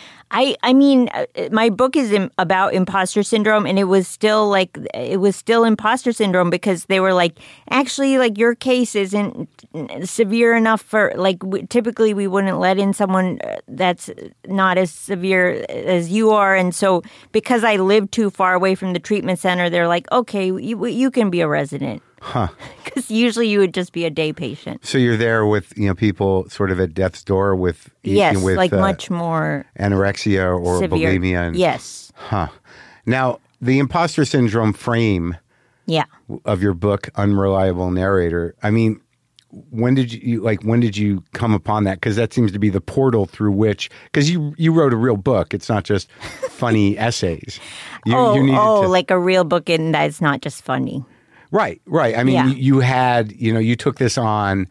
I, I mean, uh, my book is im- about imposter syndrome, and it was still like it was still imposter syndrome because they were like, actually, like your case isn't severe enough for like w- typically we wouldn't let in someone that's not as severe as you are, and so because I lived too far away from the treatment center, they're like, okay, you you can be a resident. Huh. Because usually you would just be a day patient. So you're there with, you know, people sort of at death's door with, Yes, with like uh, much more anorexia or severe. bulimia. And, Yes. Huh. Now, the imposter syndrome frame Yeah. of your book, Unreliable Narrator, I mean, when did you, like, when did you come upon that? Because that seems to be the portal through which, because you, you wrote a real book. It's not just funny essays. You, oh, you needed oh to, like a real book, and that's not just funny. Right, right. I mean, Yeah. you, you had, you know, you took this on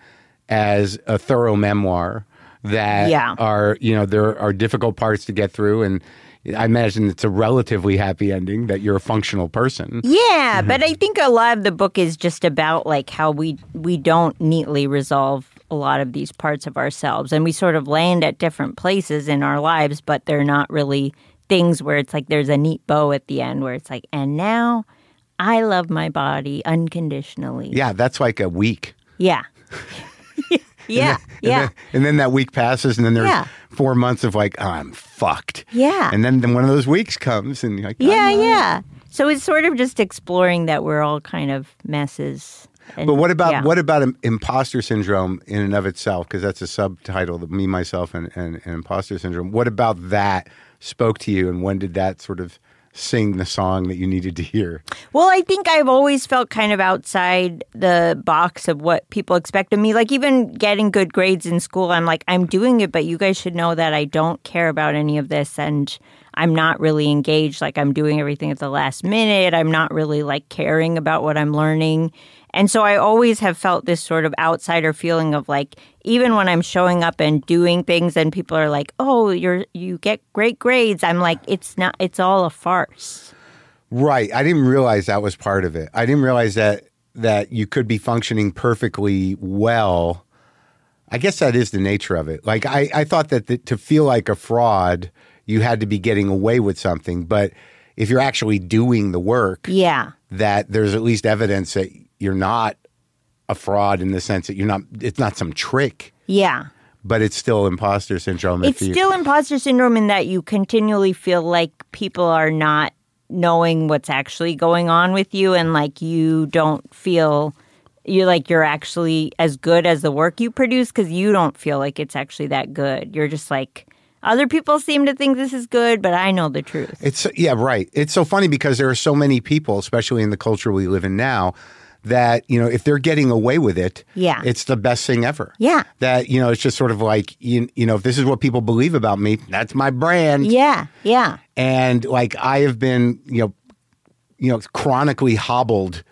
as a thorough memoir that Yeah. are, you know, there are difficult parts to get through. And I imagine it's a relatively happy ending that you're a functional person. Yeah, but I think a lot of the book is just about like how we we don't neatly resolve a lot of these parts of ourselves, and we sort of land at different places in our lives, but they're not really things where it's like there's a neat bow at the end where it's like, and now I love my body unconditionally. Yeah, that's like a week. Yeah. yeah. And yeah. then, and then that week passes, and then there's Yeah. four months of like, oh, I'm fucked. Yeah. And then, then one of those weeks comes, and you're like, Yeah, I'm not. yeah. So it's sort of just exploring that we're all kind of messes. And, But what about yeah. what about im- imposter syndrome in and of itself? Because that's a subtitle, the Me, Myself, and, and, and Imposter Syndrome. What about that spoke to you, and when did that sort of sing the song that you needed to hear? Well, I think I've always felt kind of outside the box of what people expect of me. Like even getting good grades in school, I'm like, I'm doing it, but you guys should know that I don't care about any of this, and I'm not really engaged. Like I'm doing everything at the last minute. I'm not really like caring about what I'm learning. And so I always have felt this sort of outsider feeling of like, even when I'm showing up and doing things and people are like, oh, you're you get great grades, I'm like, it's not, it's all a farce. Right. I didn't realize that was part of it. I didn't realize that that you could be functioning perfectly well. I guess that is the nature of it. Like I, I thought that the, to feel like a fraud, you had to be getting away with something. But if you're actually doing the work, Yeah. that there's at least evidence that you're not a fraud in the sense that you're not, it's not some trick, Yeah. but it's still imposter syndrome. It's if you, still imposter syndrome in that you continually feel like people are not knowing what's actually going on with you, and like you don't feel you're like you're actually as good as the work you produce because you don't feel like it's actually that good. You're just like, other people seem to think this is good, but I know the truth. It's yeah, right. It's so funny because there are so many people, especially in the culture we live in now, that, you know, if they're getting away with it, Yeah. it's the best thing ever. Yeah. That, you know, it's just sort of like, you, you know, if this is what people believe about me, that's my brand. Yeah. Yeah. And like I have been, you know, you know, chronically hobbled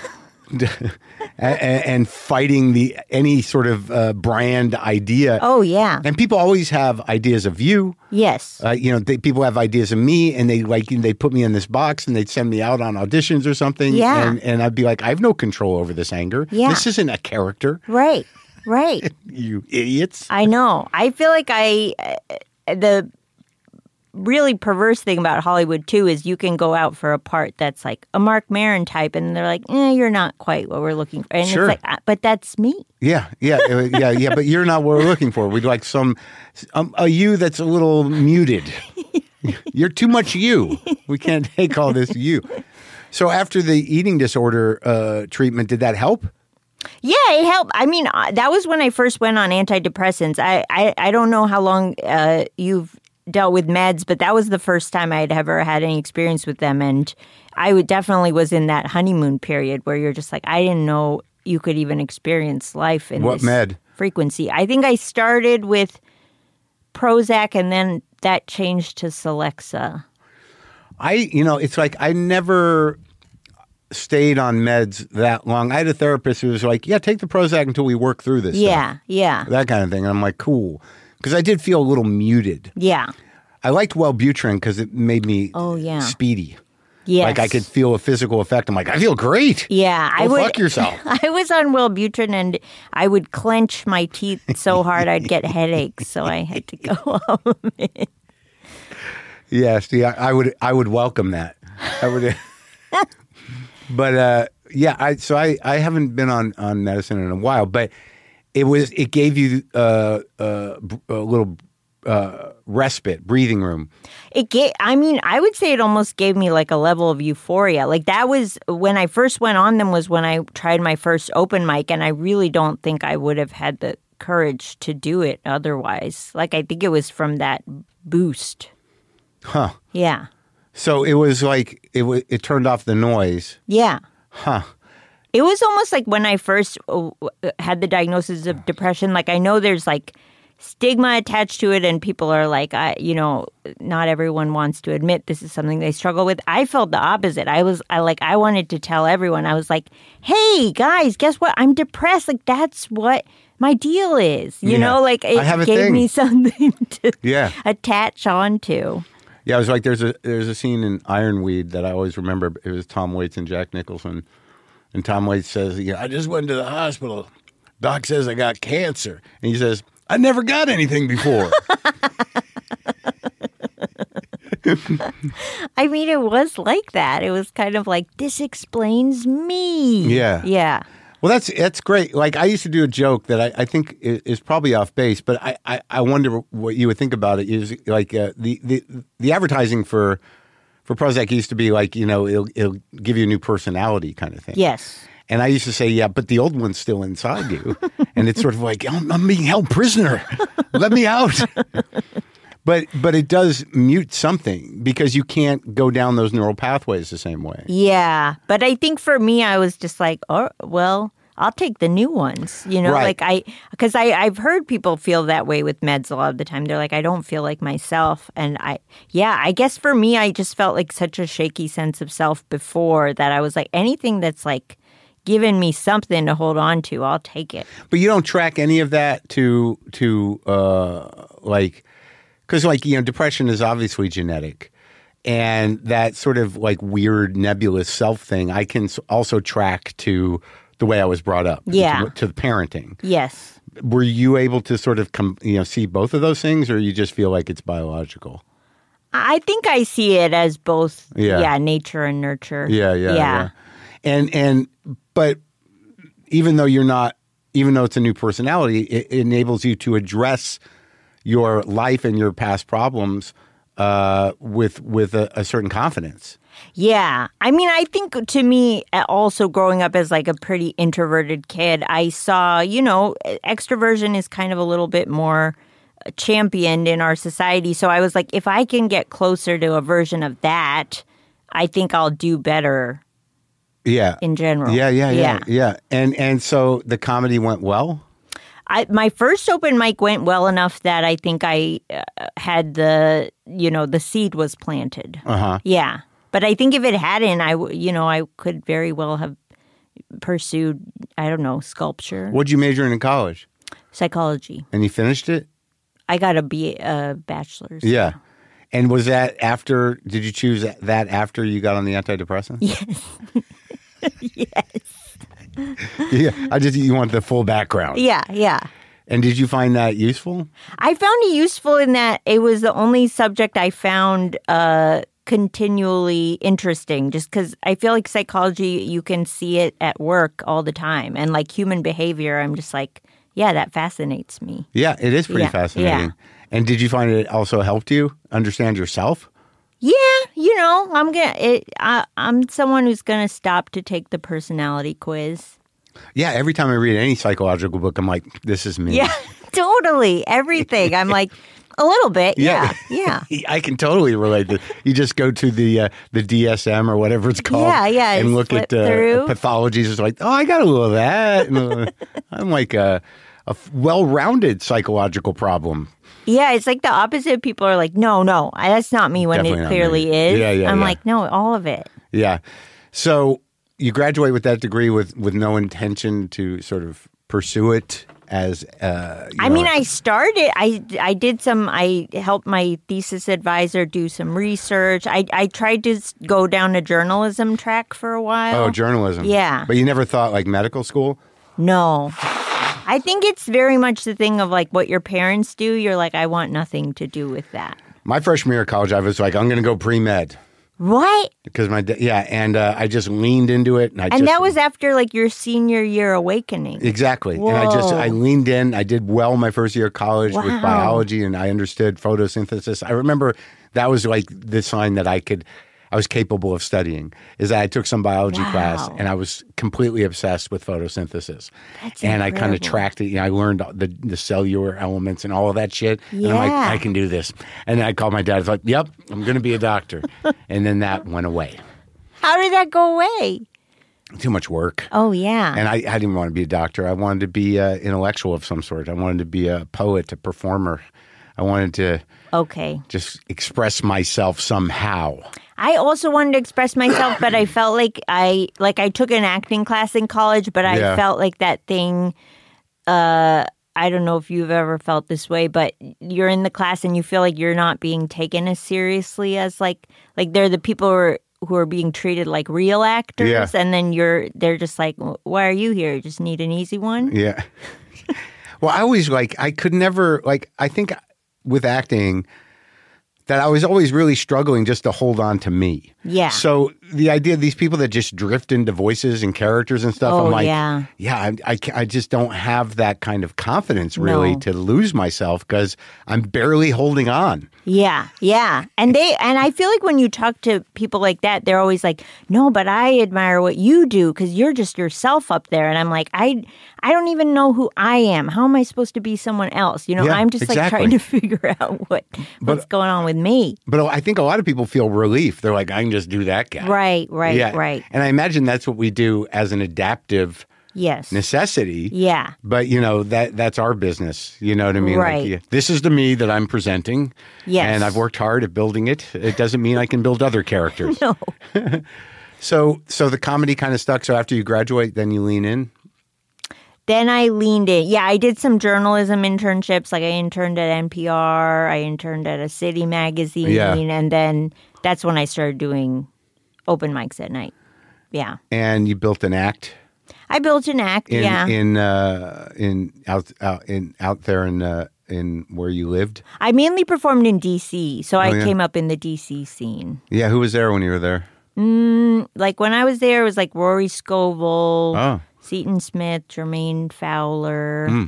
and, and fighting the any sort of uh, brand idea. Oh, yeah. And people always have ideas of you. Yes. Uh, you know, they, people have ideas of me, and they like they put me in this box, and they'd send me out on auditions or something. Yeah. And, and I'd be like, I have no control over this anger. Yeah. This isn't a character, Right. Right. you idiots. I know. I feel like I uh, the really perverse thing about Hollywood too is you can go out for a part that's like a Marc Maron type, and they're like, eh, you're not quite what we're looking for. And Sure. it's like, "Ah, but that's me. Yeah, yeah, uh, yeah, yeah. But you're not what we're looking for. We'd like some um, a you that's a little muted. You're too much you. We can't take all this you. So after the eating disorder uh, treatment, did that help? Yeah, it helped. I mean, uh, that was when I first went on antidepressants. I, I, I don't know how long uh, you've dealt with meds, but that was the first time I had ever had any experience with them. And I would definitely was in that honeymoon period where you're just like, I didn't know you could even experience life in What this med? frequency. I think I started with Prozac, and then that changed to Celexa. I, you know, it's like I never stayed on meds that long. I had a therapist who was like, yeah, take the Prozac until we work through this Yeah, stuff. yeah, That kind of thing. And I'm like, cool. Because I did feel a little muted. yeah. I liked Wellbutrin because it made me Oh, yeah. speedy. Yes. Like I could feel a physical effect. I'm like, I feel great. Yeah, Go I would. fuck yourself. I was on Wellbutrin, and I would clench my teeth so hard I'd get headaches. So I had to go off it. Yeah, see, I, I would, I would welcome that. I would, but uh, yeah, I so I, I haven't been on, on medicine in a while, but it was it gave you uh, uh, a little uh, respite, breathing room. It gave, I mean, I would say it almost gave me like a level of euphoria. Like that was when I first went on them was when I tried my first open mic, and I really don't think I would have had the courage to do it otherwise. Like I think it was from that boost. Huh. Yeah. So it was like it w- it turned off the noise. Yeah. Huh. It was almost like when I first uh, had the diagnosis of depression. Like I know there's like stigma attached to it, and people are like, I, you know, not everyone wants to admit this is something they struggle with. I felt the opposite. I was, I like, I wanted to tell everyone. I was like, hey guys, guess what? I'm depressed. Like that's what my deal is. You Yeah. know, like it I have a gave thing. me something to Yeah. attach onto. Yeah, it was like there's a there's a scene in Ironweed that I always remember. It was Tom Waits and Jack Nicholson, and Tom Waits says, "Yeah, I just went to the hospital. Doc says I got cancer," and he says, "I never got anything before." I mean, it was like that. It was kind of like, this explains me. Yeah. Yeah. Well, that's that's great. Like I used to do a joke that I, I think is, is probably off base, but I, I, I wonder what you would think about it. Is like uh, the, the the advertising for for Prozac used to be like, you know, it'll, it'll give you a new personality kind of thing. Yes. And I used to say, yeah, but the old one's still inside you, and it's sort of like I'm, I'm being held prisoner. Let me out. But but it does mute something because you can't go down those neural pathways the same way. Yeah. But I think for me, I was just like, oh, well, I'll take the new ones. You know, Right. like I, because I, I've heard people feel that way with meds a lot of the time. They're like, I don't feel like myself. And I, yeah, I guess for me, I just felt like such a shaky sense of self before that I was like, anything that's like giving me something to hold on to, I'll take it. But you don't track any of that to to uh, like. Because, like, you know, depression is obviously genetic. And that sort of, like, weird nebulous self thing, I can s- also track to the way I was brought up. Yeah. To, to the parenting. Yes. Were you able to sort of, com- you know, see both of those things, or you just feel like it's biological? I think I see it as both, Yeah. yeah, nature and nurture. Yeah, yeah, yeah. Yeah. And, and, but even though you're not, even though it's a new personality, it, it enables you to address your life and your past problems uh, with with a, a certain confidence. Yeah. I mean, I think to me, also growing up as like a pretty introverted kid, I saw, you know, extroversion is kind of a little bit more championed in our society. So I was like, if I can get closer to a version of that, I think I'll do better Yeah. in general. Yeah, yeah, yeah, yeah. And and so the comedy went well? I, my first open mic went well enough that I think I uh, had the, you know, the seed was planted. Uh-huh. Yeah. But I think if it hadn't, I, w- you know, I could very well have pursued, I don't know, sculpture, What'd you major in in college? psychology. And you finished it? I got a B, a bachelor's. Yeah. And was that after, did you choose that after you got on the antidepressant? Yes. Yes. Yeah. I just, you want the full background. Yeah, yeah. And did you find that useful? I found it useful in that it was the only subject I found uh, continually interesting, just because I feel like psychology, you can see it at work all the time. And like human behavior, I'm just like, yeah, that fascinates me. Yeah, it is pretty Yeah, fascinating. yeah. And did you find it also helped you understand yourself? Yeah, you know, I'm gonna. It, I, I'm someone who's gonna stop to take the personality quiz. Yeah, every time I read any psychological book, I'm like, this is me. Yeah, totally. Everything. I'm like, A little bit, Yeah. yeah, yeah. I can totally relate to You just go to the uh, the D S M or whatever it's called. Yeah, yeah, And just look flip at uh, through. pathologies. It's like, oh, I got a little of that. And, uh, I'm like a, a well-rounded psychological problem. Yeah, it's like the opposite. People are like, no, no, I- that's not me when Definitely it not clearly me. is. Yeah, yeah, I'm yeah. like, no, all of it. Yeah. So you graduate with that degree with, with no intention to sort of pursue it as uh, you I know, mean, I started, I, I did some, I helped my thesis advisor do some research. I, I tried to s- go down a journalism track for a while. Oh, journalism. Yeah. But you never thought like medical school? No. I think it's very much the thing of like what your parents do. You're like, I want nothing to do with that. My freshman year of college, I was like, I'm going to go pre-med. What? Because my, da- yeah, and uh, I just leaned into it. And, I And just, that was after like your senior year awakening. Exactly. And I just, I Whoa. leaned in. I did well my first year of college with Wow. biology, and I understood photosynthesis. I remember that was like the sign that I could, I was capable of studying, is that I took some biology Wow. class and I was completely obsessed with photosynthesis. That's and I kind of incredible. tracked it. You know, I learned the, the cellular elements and all of that shit. And I'm like, Yeah. I can do this. And then I called my dad. I was like, yep, I'm going to be a doctor. And then that went away. How did that go away? Too much work. Oh, yeah. And I, I didn't want to be a doctor. I wanted to be an intellectual of some sort. I wanted to be a poet, a performer. I wanted to Okay. just express myself somehow. I also wanted to express myself, but I felt like I like I took an acting class in college, but I Yeah. felt like that thing. Uh, I don't know if you've ever felt this way, but you're in the class and you feel like you're not being taken as seriously as like like they're the people who are who are being treated like real actors, Yeah. and then you're they're just like, why are you here? You just need an easy one. Yeah. Well, I always like, I could never, like, I think with acting that I was always really struggling just to hold on to me. Yeah. So the idea of these people that just drift into voices and characters and stuff, Oh, I'm like, yeah. yeah, I, I, ca- I just don't have that kind of confidence really No. to lose myself because I'm barely holding on. Yeah, yeah. And they and I feel like when you talk to people like that, they're always like, "No, but I admire what you do because you're just yourself up there." And I'm like, "I I don't even know who I am. How am I supposed to be someone else? You know, Yeah, I'm just like exactly. trying to figure out what what's going on with me." But I think a lot of people feel relief. They're like, I can just do that guy. Right, right, Yeah. right. And I imagine that's what we do as an adaptive Yes. necessity. Yeah. But you know that that's our business. You know what I mean? Like, Right. yeah, this is the me that I'm presenting. Yes. And I've worked hard at building it. It doesn't mean I can build other characters. No. So so the comedy kind of stuck. So after you graduate, then you lean in. Then I leaned in. Yeah, I did some journalism internships. Like I interned at N P R, I interned at a city magazine, Yeah. and then that's when I started doing open mics at night. Yeah. And you built an act I built an act, in yeah. in uh, in out out in out there in uh, in where you lived. I mainly performed in D C, so I Oh, yeah. came up in the D C scene. Yeah, who was there when you were there? Like when I was there, it was like Rory Scovel, Oh. Seton Smith, Jermaine Fowler. Hmm.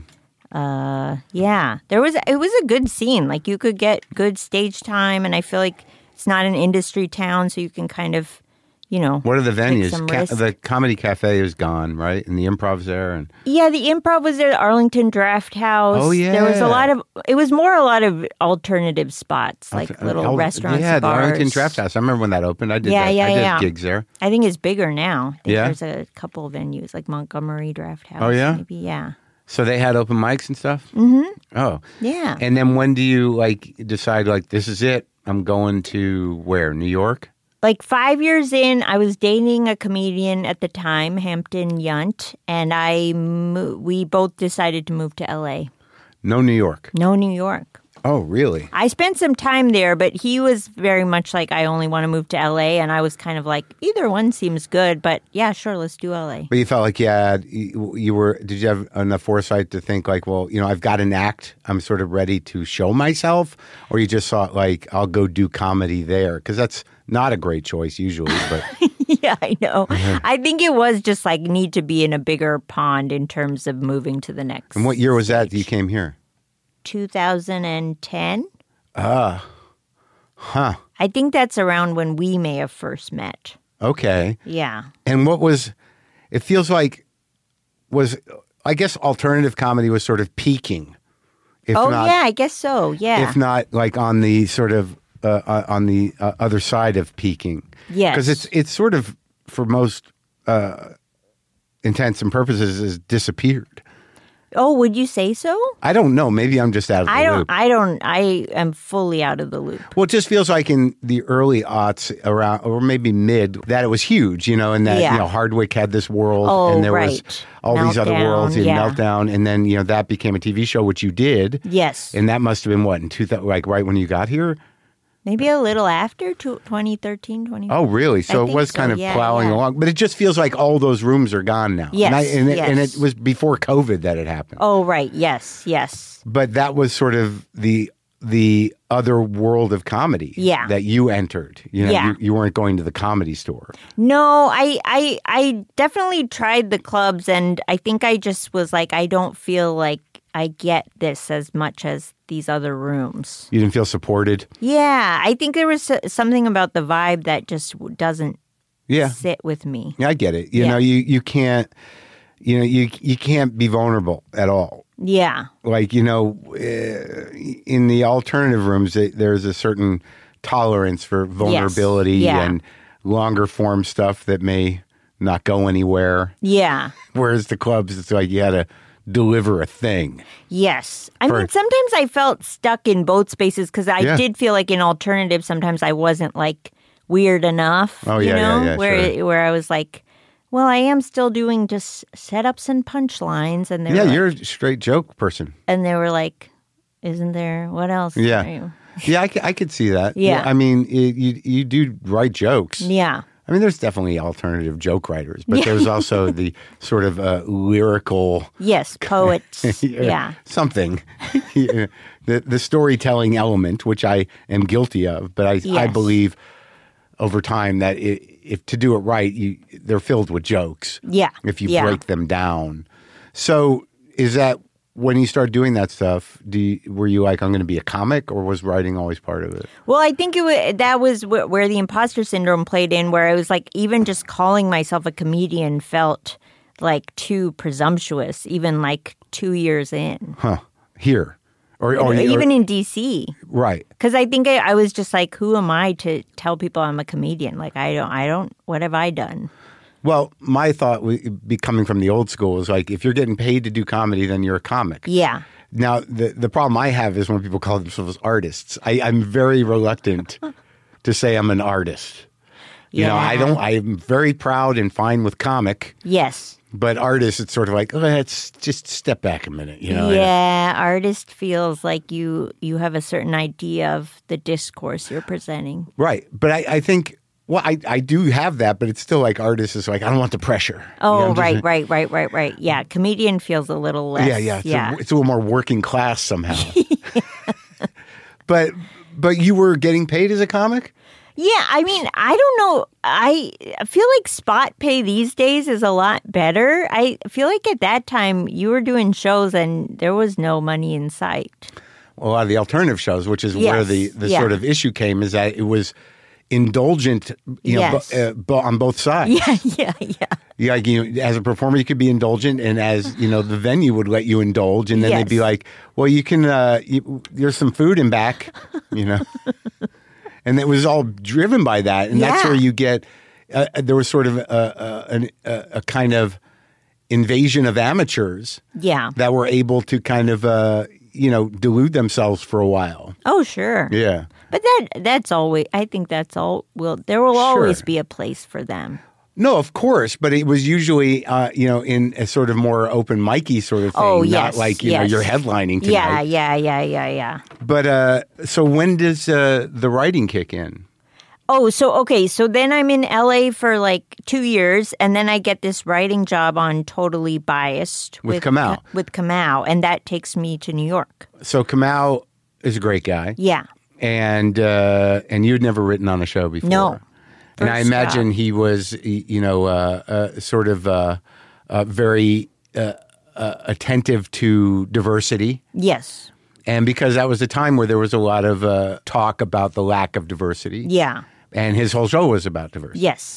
Uh, yeah, there was it was a good scene. Like you could get good stage time, and I feel like it's not an industry town, so you can kind of, you know, What are the take venues? some Ca- risk. the Comedy Cafe is gone, right? And the Improv's there, and Yeah, the Improv was there, the Arlington Draft House. Oh, There was yeah. a lot of, it was more a lot of alternative spots, like Uh, little El- restaurants, Yeah, the bars. Arlington Draft House. I remember when that opened. I did Yeah, that. yeah, I did yeah. gigs there. I think it's bigger now. I think Yeah? there's a couple of venues, like Montgomery Draft House. Oh, yeah? Maybe, yeah. So they had open mics and stuff? Mm-hmm. Oh. Yeah. And then when do you, like, decide, like, this is it? I'm going to where? New York? Like five years in, I was dating a comedian at the time, Hampton Yunt, and I mo- we both decided to move to L A. No New York. No New York. Oh, really? I spent some time there, but he was very much like, I only want to move to L A. And I was kind of like, either one seems good, but yeah, sure, let's do L A. But you felt like, yeah, you, you were, did you have enough foresight to think, like, well, you know, I've got an act. I'm sort of ready to show myself? Or you just thought, like, I'll go do comedy there? Because that's not a great choice usually, but Yeah, I know. I think it was just like need to be in a bigger pond in terms of moving to the next. and what year was that that you came here? two thousand ten. Ah, huh. I think that's around when we may have first met. Okay. Yeah. And what was, it feels like, was, I guess alternative comedy was sort of peaking If oh not, yeah, I guess so. Yeah. if not like on the sort of uh, uh, on the uh, other side of peaking. Yes. Because it's it's sort of for most uh, intents and purposes has disappeared. Oh, would you say so? I don't know. Maybe I'm just out of the I don't. loop. I don't. I am fully out of the loop. Well, it just feels like in the early aughts, around or maybe mid, that it was huge. You know, and that Yeah. you know Hardwick had this world, Oh, and there was right. all these other Meltdown, worlds in yeah. Meltdown, and then you know that became a T V show, which you did. Yes. And that must have been what in two thousand, like right when you got here. Maybe a little after to twenty thirteen, twenty Oh, really? So I it think was so, kind of yeah, plowing yeah. along, but it just feels like all those rooms are gone now. Yes, and, I, and, it, and yes. it was before COVID that it happened. Oh, right. Yes. Yes. But that was sort of the the other world of comedy. Yeah. That you entered. You know, Yeah. you, you weren't going to the Comedy Store. No, I, I, I definitely tried the clubs, and I think I just was like, I don't feel like I get this as much as these other rooms. You didn't feel supported. Yeah, I think there was s- something about the vibe that just doesn't Yeah. sit with me. Yeah, I get it. You Yeah. know, you you can't. You know, you you can't be vulnerable at all. Yeah. Like you know, uh, in the alternative rooms, they, there's a certain tolerance for vulnerability Yeah. and longer form stuff that may not go anywhere. Yeah. Whereas the clubs, it's like you had to deliver a thing. Yes. I For- mean, sometimes I felt stuck in both spaces because I Yeah. did feel like in alternative, sometimes I wasn't like weird enough. Oh, you yeah, yeah, know? yeah, Where, sure. where I was like, well, I am still doing just setups and punchlines. And they Yeah, were like, you're a straight joke person. and they were like, isn't there, what else? Yeah. are you-" Yeah, I, c- I could see that. Yeah. I mean, it, you you do write jokes. Yeah. I mean, there's definitely alternative joke writers, but there's also the sort of uh, lyrical, Yes. Poets. yeah. something, Yeah. the the storytelling element, which I am guilty of. But I I Yes. believe over time that it, if to do it right, you they're filled with jokes. Yeah. If you Yeah. break them down. So is that when you start doing that stuff? Do you, were you like, I'm going to be a comic, or was writing always part of it? Well, I think it wa that was wh- where the imposter syndrome played in, where I was like, even just calling myself a comedian felt like too presumptuous, even like two years in, Huh? Here, or or, or even in D C. right? Because I think I, I was just like, who am I to tell people I'm a comedian? Like, I don't, I don't. What have I done? Well, my thought would be coming from the old school is like, if you're getting paid to do comedy, then you're a comic. Yeah. Now, the the problem I have is when people call themselves artists. I, I'm very reluctant to say I'm an artist. You know, I Yeah. don't. I'm very proud and fine with comic, Yes. but artist, it's sort of like, oh, let's just step back a minute. You know, Yeah. Artist feels like you you have a certain idea of the discourse you're presenting. right? But I, I think. Well, I, I do have that, but it's still like artist is like, I don't want the pressure. You know, Oh, I'm just- right, right, right, right, right. Yeah. Comedian feels a little less. Yeah, yeah. It's, yeah. A, it's a little more working class somehow. but but you were getting paid as a comic? Yeah, I mean, I don't know. I feel like spot pay these days is a lot better. I feel like at that time you were doing shows and there was no money in sight. A lot of the alternative shows, which is where Yes, the, the yeah. sort of issue came, is that it was indulgent, you know, Yes. bo- uh, bo- on both sides. Yeah, yeah, yeah. Yeah, like, you know, as a performer, you could be indulgent, and as you know, the venue would let you indulge, and then they'd be Yes. like, "Well, you can. Uh, you, there's some food in back," you know. And it was all driven by that, and that's Yeah. where you get. Uh, there was sort of a, a, an- a, a kind of invasion of amateurs Yeah. that were able to kind of, uh, you know, delude themselves for a while. Oh, sure. Yeah. But that that's always I think that's all will there will always Sure. be a place for them. No, of course, but it was usually, uh, you know, in a sort of more open micy sort of thing, Oh, not yes, like you know yes. you're headlining tonight. Yeah, yeah, yeah, yeah, yeah. But uh, so when does uh, the writing kick in? Oh, so okay, so then I'm in L A for like two years, and then I get this writing job on Totally Biased With Kamau. with Kamau, and that takes me to New York. So Kamau is a great guy, Yeah, and uh, and you'd never written on a show before. No. And I First imagine job. he was, y- you know, uh, uh, sort of uh, uh, very uh, uh, attentive to diversity. yes, And because that was a time where there was a lot of uh, talk about the lack of diversity. yeah, And his whole show was about diversity. yes,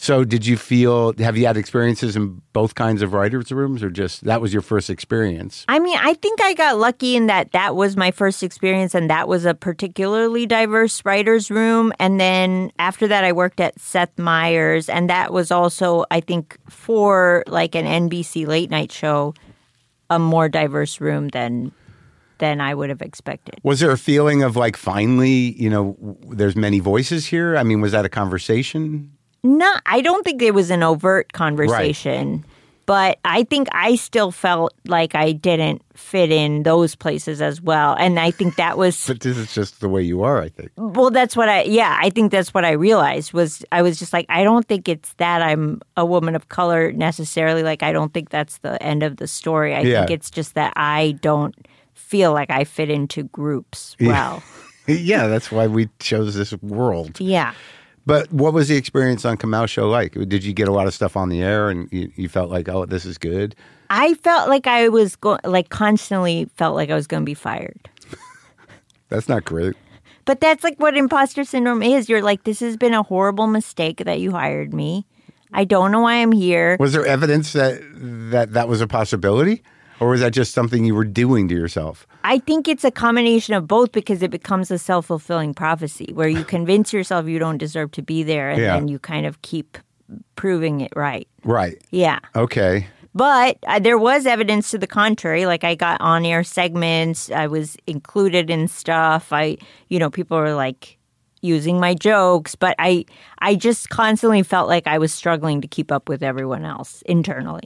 So did you feel, have you had experiences in both kinds of writers' rooms, or just that was your first experience? I mean, I think I got lucky in that that was my first experience, and that was a particularly diverse writers' room. And then after that, I worked at Seth Meyers, and that was also, I think, for like an N B C late night show, a more diverse room than than I would have expected. Was there a feeling of like, finally, you know, there's many voices here? I mean, was that a conversation? No, I don't think it was an overt conversation, right. But I think I still felt like I didn't fit in those places as well. And I think that was... But this is just the way you are, I think. Well, that's what I... Yeah, I think that's what I realized was I was just like, I don't think it's that I'm a woman of color necessarily. Like, I don't think that's the end of the story. I yeah. think it's just that I don't feel like I fit into groups well. Yeah, that's why we chose this world. Yeah. But what was the experience on Kamau Show like? Did you get a lot of stuff on the air and you, you felt like, oh, this is good? I felt like I was going, like constantly felt like I was going to be fired. That's not great. But that's like what imposter syndrome is. You're like, this has been a horrible mistake that you hired me. I don't know why I'm here. Was there evidence that that, that was a possibility? Or was that just something you were doing to yourself? I think it's a combination of both because it becomes a self-fulfilling prophecy where you convince yourself you don't deserve to be there and yeah. then you kind of keep proving it right. Right. Yeah. Okay. But uh, there was evidence to the contrary. Like I got on-air segments. I was included in stuff. I, you know, people were like using my jokes. But I, I just constantly felt like I was struggling to keep up with everyone else internally.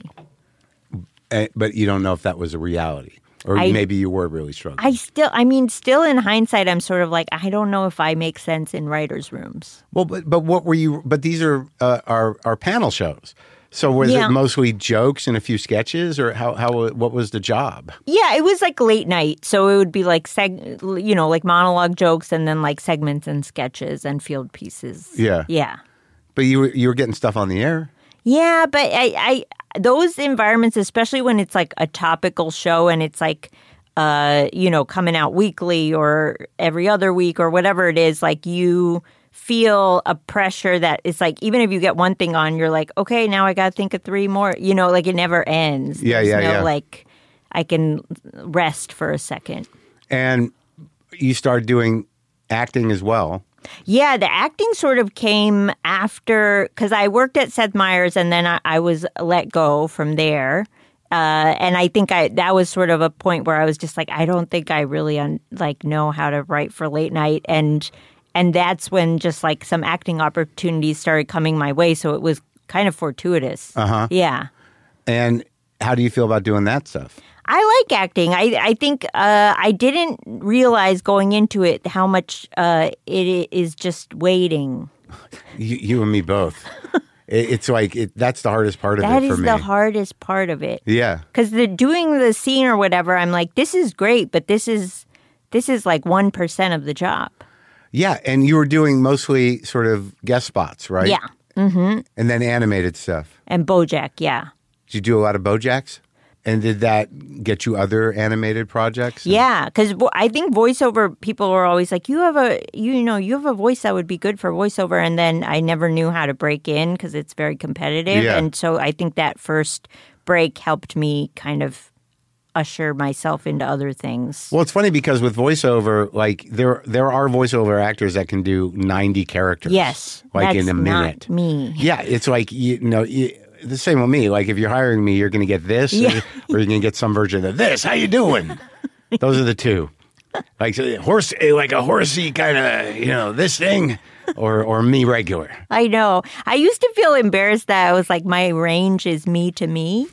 Uh, but you don't know if that was a reality. Or I, maybe you were really struggling. I still, I mean, still in hindsight, I'm sort of like, I don't know if I make sense in writers' rooms. Well, but but what were you? But these are uh, our our panel shows. So was yeah. it mostly jokes and a few sketches, or how how what was the job? Yeah, it was like late night, so it would be like seg, you know, like monologue jokes, and then like segments and sketches and field pieces. Yeah, yeah. But you were you were getting stuff on the air. Yeah, but I, I those environments, especially when it's like a topical show and it's like, uh, you know, coming out weekly or every other week or whatever it is, like you feel a pressure that it's like, even if you get one thing on, you're like, okay, now I got to think of three more, you know, like it never ends. Yeah, There's yeah, no, yeah. Like I can rest for a second. And you started doing acting as well. Yeah, the acting sort of came after, because I worked at Seth Meyers and then I, I was let go from there. Uh, and I think I that was sort of a point where I was just like, I don't think I really un, like know how to write for late night. And and that's when just like some acting opportunities started coming my way. So it was kind of fortuitous. Uh-huh. Yeah. And how do you feel about doing that stuff? I like acting. I I think uh, I didn't realize going into it how much uh, it is just waiting. You, you and me both. it, it's like it, that's the hardest part of that it for me. me. That is the hardest part of it. Yeah, because the doing the scene or whatever, I'm like, this is great, but this is this is like one percent of the job. Yeah, and you were doing mostly sort of guest spots, right? Yeah, mm-hmm. And then animated stuff. And BoJack, yeah. Did you do a lot of BoJacks? And did that get you other animated projects? Yeah, because I think voiceover people were always like, you have a, you know, you have a voice that would be good for voiceover. And then I never knew how to break in because it's very competitive. Yeah. And so I think that first break helped me kind of usher myself into other things. Well, it's funny because with voiceover, like there there are voiceover actors that can do ninety characters. Yes, like that's in a minute. Not me. Yeah, it's like you know. You, the same with me. Like if you're hiring me, you're going to get this, yeah. or you're going to get some version of this. How you doing? Those are the two. Like so, horse, like a horsey kind of, you know, this thing, or or me regular. I know. I used to feel embarrassed that I was like, my range is me to me.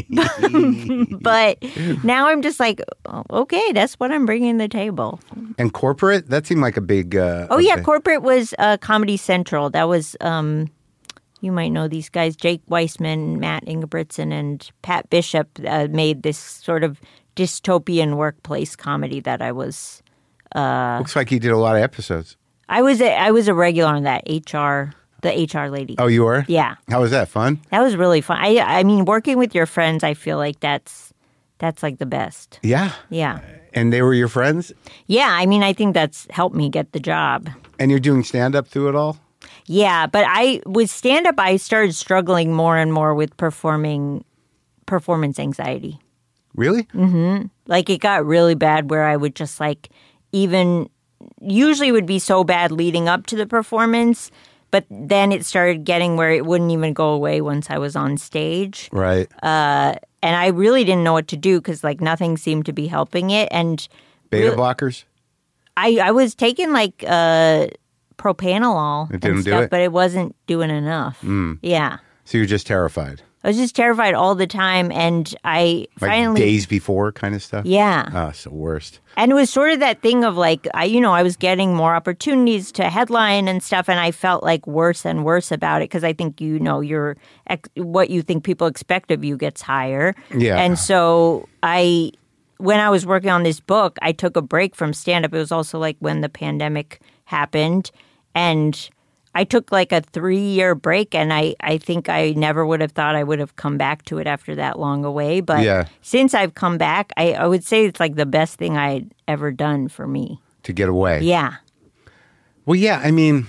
But now I'm just like, okay, that's what I'm bringing to the table. And corporate, that seemed like a big. Uh, oh a yeah, big... corporate was uh, Comedy Central. That was. Um, You might know these guys, Jake Weissman, Matt Ingebrigtsen, and Pat Bishop uh, made this sort of dystopian workplace comedy that I was... Uh, Looks like you did a lot of episodes. I was a, I was a regular on that, H R, the H R lady. Oh, you were? Yeah. How was that? Fun? That was really fun. I I mean, working with your friends, I feel like that's that's like the best. Yeah? Yeah. And they were your friends? Yeah, I mean, I think that's helped me get the job. And you're doing stand-up through it all? Yeah, but I with stand up I started struggling more and more with performing performance anxiety. Really? Mm-hmm. Like it got really bad where I would just like even usually it would be so bad leading up to the performance, but then it started getting where it wouldn't even go away once I was on stage. Right. Uh, and I really didn't know what to do because like nothing seemed to be helping it. And Beta re- blockers? I, I was taking like uh, propanolol It didn't and do stuff, it? but it wasn't doing enough. Mm. Yeah. So you're just terrified? I was just terrified all the time. And I Like finally... days before kind of stuff? Yeah. Oh, it's the worst. And it was sort of that thing of like, I, you know, I was getting more opportunities to headline and stuff, and I felt like worse and worse about it because I think, you know, your ex- what you think people expect of you gets higher. Yeah. And so I, when I was working on this book, I took a break from stand-up. It was also like when the pandemic happened, and I took like a three-year break, and I, I think I never would have thought I would have come back to it after that long away. But Yeah. since I've come back, I, I would say it's like the best thing I'd ever done for me. To get away? Yeah. Well, yeah, I mean,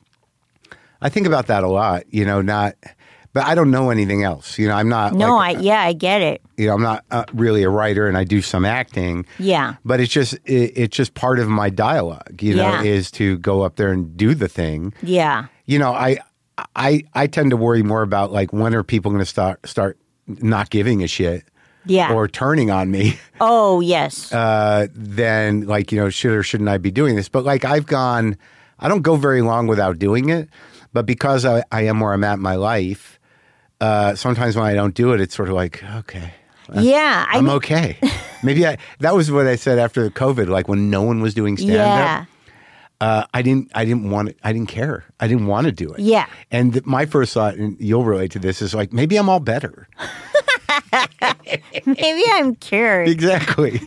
I think about that a lot, you know, not, but I don't know anything else. You know, I'm not. No, like, I yeah, I get it. You know, I'm not uh, really a writer, and I do some acting. Yeah. But it's just it, it's just part of my dialogue, you know, Yeah. is to go up there and do the thing. Yeah. You know, I I I tend to worry more about like when are people going to start start not giving a shit Yeah. or turning on me Oh, yes. uh, than like, you know, should or shouldn't I be doing this? But like I've gone, I don't go very long without doing it, but because I, I am where I'm at in my life, uh, sometimes when I don't do it, it's sort of like, okay. yeah. I I'm mean- okay. Maybe I, that was what I said after COVID, like when no one was doing stand up. Yeah. Uh, I didn't. I didn't want it. I didn't care. I didn't want to do it. Yeah. And th- my first thought, and you'll relate to this, is like maybe I'm all better. Maybe I'm cured. Exactly.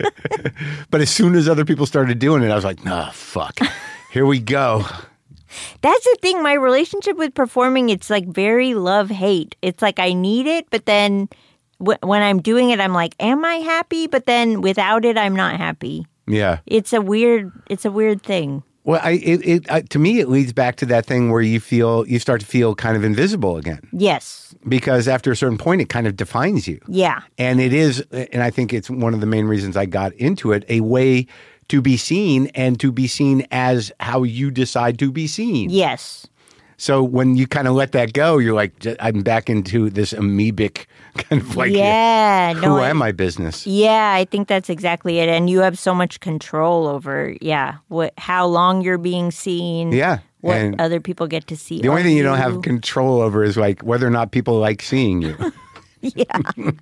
But as soon as other people started doing it, I was like, nah, fuck. Here we go. That's the thing. My relationship with performing, it's like very love-hate. It's like I need it, but then w- when I'm doing it, I'm like, am I happy? But then without it, I'm not happy. Yeah. It's a weird, it's a weird thing. Well, I, it, it, I, to me, it leads back to that thing where you feel, you start to feel kind of invisible again. Yes. Because after a certain point, it kind of defines you. Yeah. And it is, and I think it's one of the main reasons I got into it, a way to be seen and to be seen as how you decide to be seen. Yes. So when you kind of let that go, you're like, j- I'm back into this amoebic kind of like, Yeah. who no, I- am I business? Yeah, I think that's exactly it. And you have so much control over, yeah, what, how long you're being seen. Yeah. What And other people get to see. the only of thing you don't have control over is like whether or not people like seeing you. Yeah.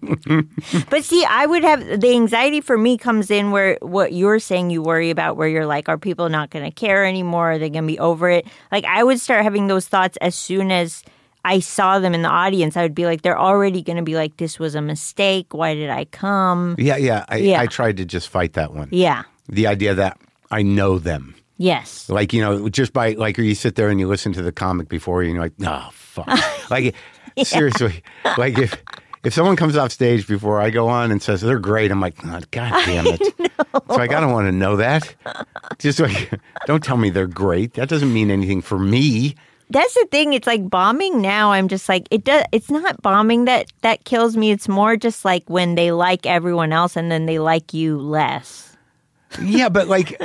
But see, I would have the anxiety for me comes in where what you're saying you worry about, where you're like, are people not going to care anymore? Are they going to be over it? Like, I would start having those thoughts as soon as I saw them in the audience. I would be like, they're already going to be like, this was a mistake. Why did I come? Yeah, yeah. I, Yeah. I tried to just fight that one. Yeah. The idea that I know them. Yes. Like, you know, just by, like, or you sit there and you listen to the comic before you and you're like, oh, fuck. Like, seriously, like if if someone comes off stage before I go on and says they're great, I'm like, oh, God damn it. So like, I don't want to know that. Just like, don't tell me they're great. That doesn't mean anything for me. That's the thing. It's like bombing now. I'm just like, it does. It's not bombing that, that kills me. It's more just like when they like everyone else and then they like you less. Yeah, but like,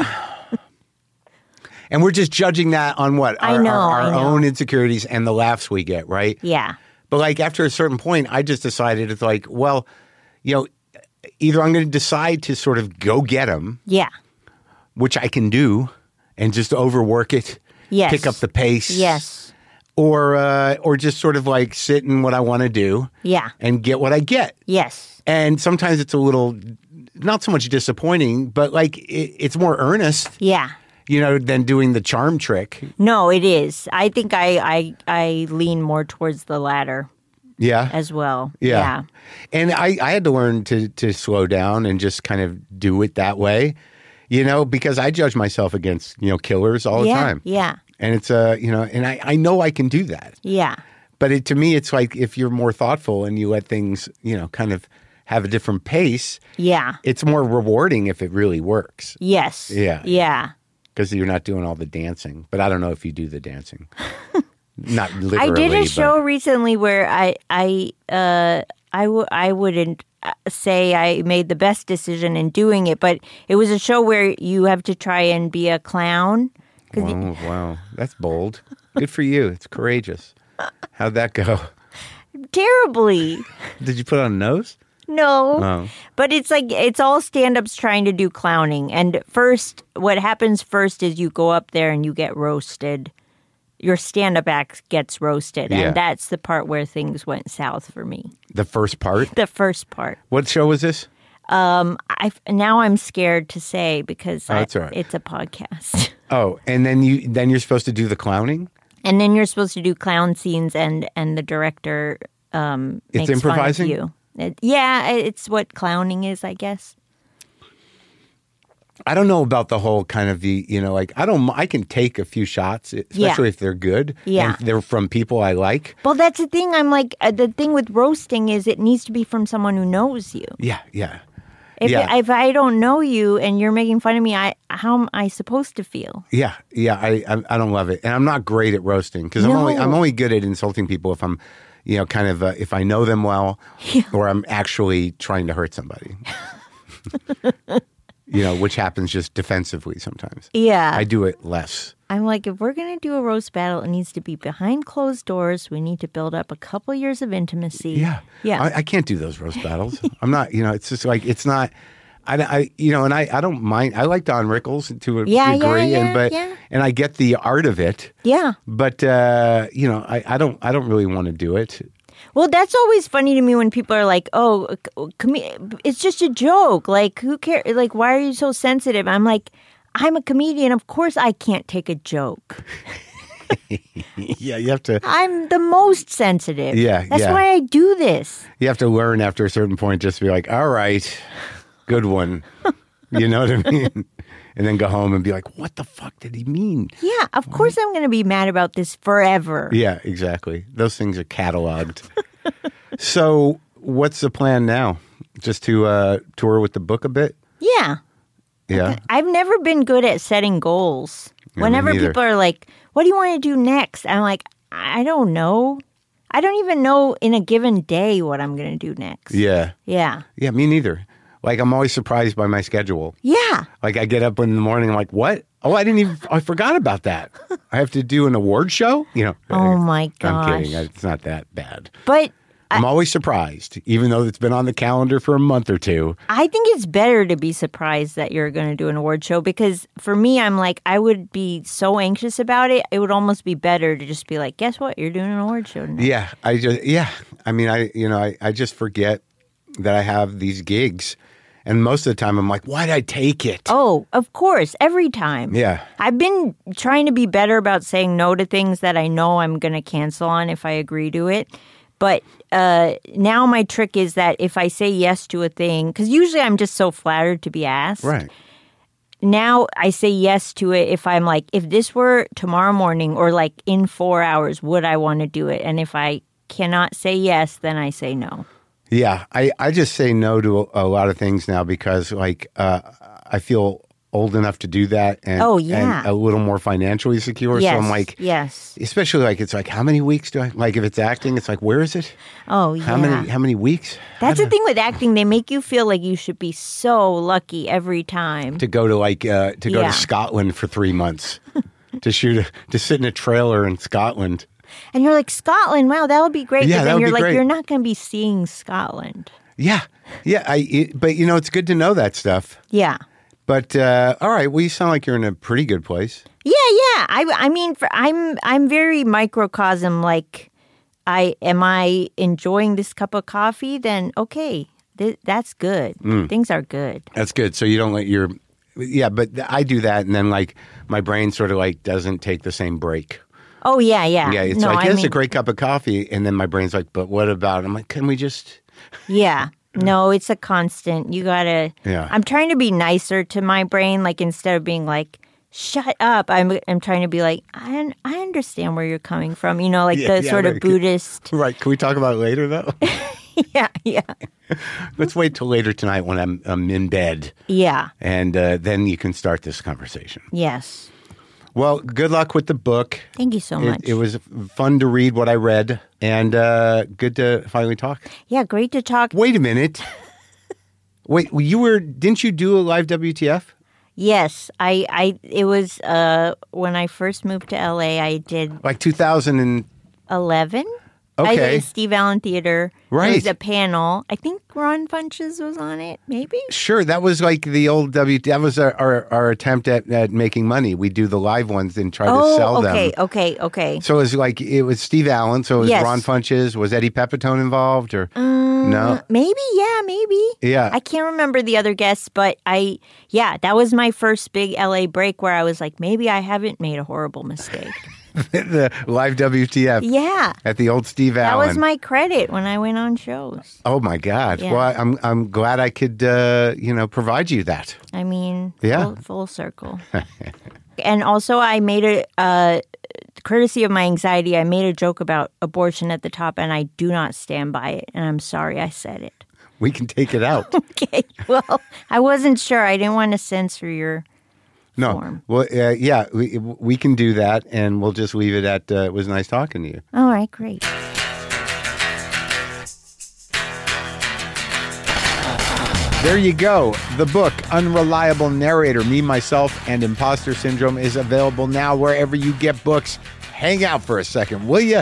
and we're just judging that on what? I Our, know, our, I our know. own insecurities and the laughs we get, right? Yeah. But like after a certain point, I just decided it's like, well, you know, either I'm going to decide to sort of go get them, Yeah. which I can do, and just overwork it, Yes. pick up the pace, Yes. or uh, or just sort of like sit in what I want to do, Yeah. and get what I get. Yes. And sometimes it's a little, not so much disappointing, but like it, it's more earnest, Yeah. you know, than doing the charm trick. No, it is. I think I, I, I lean more towards the latter Yeah. as well. Yeah. Yeah. And I, I had to learn to to slow down and just kind of do it that way, you know, because I judge myself against, you know, killers all the Yeah. time. Yeah. And it's, uh, you know, and I, I know I can do that. Yeah. But it, to me, it's like if you're more thoughtful and you let things, you know, kind of have a different pace, Yeah. it's more rewarding if it really works. Yes. Yeah. Yeah. because you're not doing all the dancing. But I don't know if you do the dancing. Not literally. I did a show but... recently where I I uh, I, w- I wouldn't say I made the best decision in doing it, but it was a show where you have to try and be a clown. Oh, you... wow. That's bold. Good for you. It's courageous. How'd that go? Terribly. Did you put on a nose? No. Oh. But it's like, it's all stand-ups trying to do clowning. And first, what happens first is you go up there and you get roasted. Your stand-up act gets roasted. Yeah. And that's the part where things went south for me. The first part? The first part. What show was this? Um, I now I'm scared to say because Oh, I, that's all right. it's a podcast. Oh, and then you then you're supposed to do the clowning? And then you're supposed to do clown scenes, and, and the director um, It's makes improvising? fun of you. It, yeah, it's what clowning is, I guess. I don't know about the whole kind of the, you know, like I don't, I can take a few shots, especially Yeah. if they're good. Yeah. And they're from people I like. Well, that's the thing. I'm like, uh, the thing with roasting is it needs to be from someone who knows you. Yeah, yeah. If, yeah. if I don't know you and you're making fun of me, I how am I supposed to feel? Yeah, yeah. I, I I don't love it, and I'm not great at roasting because I'm No. only I'm only good at insulting people if I'm, you know, kind of uh, if I know them well, Yeah. or I'm actually trying to hurt somebody. You know, which happens just defensively sometimes. Yeah. I do it less. I'm like, if we're going to do a roast battle, it needs to be behind closed doors. We need to build up a couple years of intimacy. Yeah, Yeah. I, I can't do those roast battles. I'm not. You know, it's just like it's not. I, I you know, and I, I don't mind. I like Don Rickles to a Yeah, yeah, degree, yeah, and but yeah. and I get the art of it. Yeah. But uh, you know, I, I don't I don't really want to do it. Well, that's always funny to me when people are like, "Oh, com- it's just a joke. Like, who cares? Like, why are you so sensitive?" I'm like, "I'm a comedian. Of course, I can't take a joke. Yeah, you have to. I'm the most sensitive. Yeah, that's yeah. why I do this. You have to learn after a certain point just to be like, all right, good one. You know what I mean? And then go home and be like, what the fuck did he mean? Yeah, of course, I'm going to be mad about this forever. Yeah, exactly. Those things are cataloged. So, what's the plan now? Just to uh, tour with the book a bit? Yeah. Yeah. I've never been good at setting goals. Yeah, me Whenever neither. people are like, what do you want to do next? I'm like, I don't know. I don't even know in a given day what I'm going to do next. Yeah. Yeah. Yeah, me neither. Like, I'm always surprised by my schedule. Yeah. Like, I get up in the morning, I'm like, what? Oh, I didn't even, I forgot about that. I have to do an award show? You know. Oh, my I'm gosh. kidding. It's not that bad. But I'm always surprised, even though it's been on the calendar for a month or two. I think it's better to be surprised that you're going to do an award show because for me, I'm like, I would be so anxious about it. It would almost be better to just be like, guess what? You're doing an award show tonight. Yeah, I just, yeah. I mean, I, you know, I, I just forget that I have these gigs. And most of the time, I'm like, why did I take it? Oh, of course. Every time. Yeah. I've been trying to be better about saying no to things that I know I'm going to cancel on if I agree to it. But uh, now my trick is that if I say yes to a thing, because usually I'm just so flattered to be asked. Right. Now I say yes to it if I'm like, if this were tomorrow morning or like in four hours, would I want to do it? And if I cannot say yes, then I say no. Yeah, I, I just say no to a, a lot of things now because, like, uh, I feel old enough to do that and, Oh, yeah. and a little more financially secure. Yes. So I'm like, yes. especially like, it's like, how many weeks do I, like, if it's acting, it's like, where is it? Oh, yeah. How many, how many weeks? That's the thing with acting. They make you feel like you should be so lucky every time. To go to, like, uh, to go Yeah. to Scotland for three months, to shoot, a, to sit in a trailer in Scotland. And you're like, Scotland, wow, that would be great. Yeah, but that then would you're be like, great. you're not going to be seeing Scotland. Yeah. Yeah. I, it, but, you know, it's good to know that stuff. Yeah. But, uh, all right. Well, you sound like you're in a pretty good place. Yeah, yeah. I, I mean, for, I'm I'm very microcosm. Like, I am I enjoying this cup of coffee? Then okay, th- that's good. Mm. Things are good. That's good. So you don't let your, yeah, but I do that. And then, like, my brain sort of, like, doesn't take the same break. Oh yeah, yeah. Yeah, it's no, like, I yeah, it's mean, a great cup of coffee. And then my brain's like, but what about, I'm like, can we just, Yeah. No, it's a constant. You gotta. Yeah. I'm trying to be nicer to my brain. Like instead of being like, "Shut up," I'm I'm trying to be like, I I understand where you're coming from. You know, like Yeah, the yeah, sort of right. Buddhist. right, can we talk about it later, though? Yeah, yeah. Let's wait till later tonight when I'm, I'm in bed. Yeah. And uh, then you can start this conversation. Yes. Well, good luck with the book. Thank you so much. It, it was fun to read what I read, and uh, good to finally talk. Yeah, great to talk. Wait a minute. Wait, you were, didn't you do a live W T F? Yes, I, I, it was, uh, when I first moved to L A, I did Like two thousand eleven. Okay. I did Steve Allen Theater. Right. It was a panel. I think Ron Funches was on it, maybe? Sure, that was like the old W. That was our, our, our attempt at, at making money. We do the live ones and try oh, to sell okay, them. okay, okay. So it was like it was Steve Allen. So it was Yes. Ron Funches. Was Eddie Pepitone involved or Um, no? Maybe, yeah, maybe. Yeah. I can't remember the other guests, but I, yeah, that was my first big L A break where I was like, maybe I haven't made a horrible mistake. The live W T F Yeah. at the old Steve That Allen. was my credit when I went on shows. Oh my God! Yeah. Well, I'm I'm glad I could uh, you know provide you that. I mean, Yeah. full, full circle. And also, I made a, uh, courtesy of my anxiety, I made a joke about abortion at the top, and I do not stand by it. And I'm sorry I said it. We can take it out. Okay. Well, I wasn't sure. I didn't want to censor your No. form. Well, uh, yeah, we we can do that, and we'll just leave it at. Uh, it was nice talking to you. All right, great. There you go. The book, Unreliable Narrator, Me, Myself, and Imposter Syndrome, is available now wherever you get books. Hang out for a second, will you?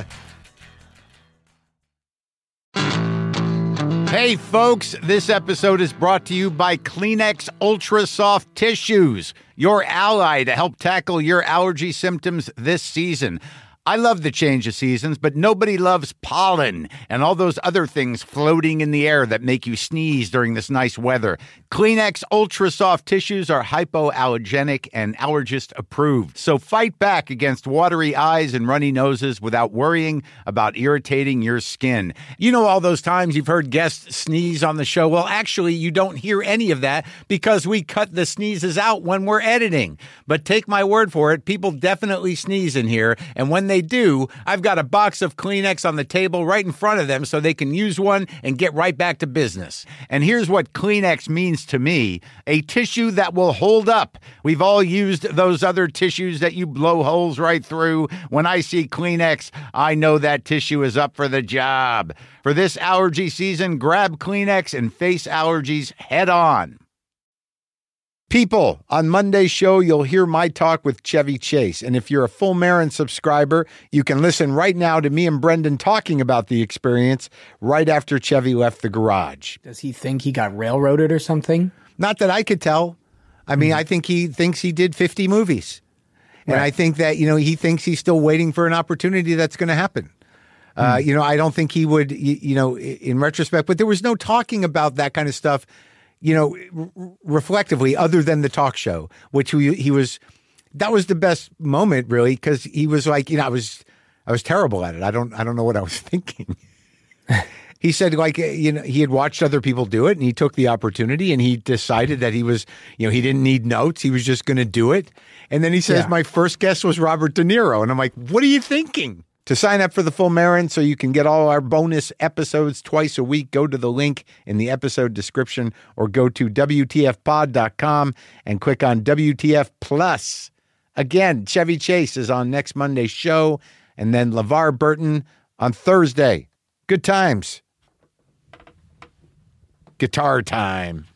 Hey, folks, this episode is brought to you by Kleenex Ultra Soft Tissues, your ally to help tackle your allergy symptoms this season. I love the change of seasons, but nobody loves pollen and all those other things floating in the air that make you sneeze during this nice weather. Kleenex Ultra Soft Tissues are hypoallergenic and allergist approved. So fight back against watery eyes and runny noses without worrying about irritating your skin. You know all those times you've heard guests sneeze on the show? Well, actually, you don't hear any of that because we cut the sneezes out when we're editing. But take my word for it, people definitely sneeze in here, and when they They do, I've got a box of Kleenex on the table right in front of them so they can use one and get right back to business. And here's what Kleenex means to me: a tissue that will hold up. We've all used those other tissues that you blow holes right through. When I see Kleenex, I know that tissue is up for the job. For this allergy season, grab Kleenex and face allergies head on. People, on Monday's show, you'll hear my talk with Chevy Chase. And if you're a Full Marin subscriber, you can listen right now to me and Brendan talking about the experience right after Chevy left the garage. Does he think he got railroaded or something? Not that I could tell. I mean, mm-hmm. I think he thinks he did fifty movies. And right. I think that, you know, he thinks he's still waiting for an opportunity that's going to happen. Mm-hmm. Uh, you know, I don't think he would, you, you know, in retrospect, but there was no talking about that kind of stuff, you know, r- reflectively, other than the talk show, which he, he was, that was the best moment, really, because he was like, you know, I was, I was terrible at it. I don't, I don't know what I was thinking. He said, like, you know, he had watched other people do it, and he took the opportunity, and he decided that he was, you know, he didn't need notes. He was just going to do it. And then he says, yeah. My first guest was Robert De Niro. And I'm like, what are you thinking? To sign up for the Full Marin so you can get all our bonus episodes twice a week, go to the link in the episode description or go to W T F pod dot com and click on W T F Plus. Again, Chevy Chase is on next Monday's show, and then LeVar Burton on Thursday. Good times. Guitar time.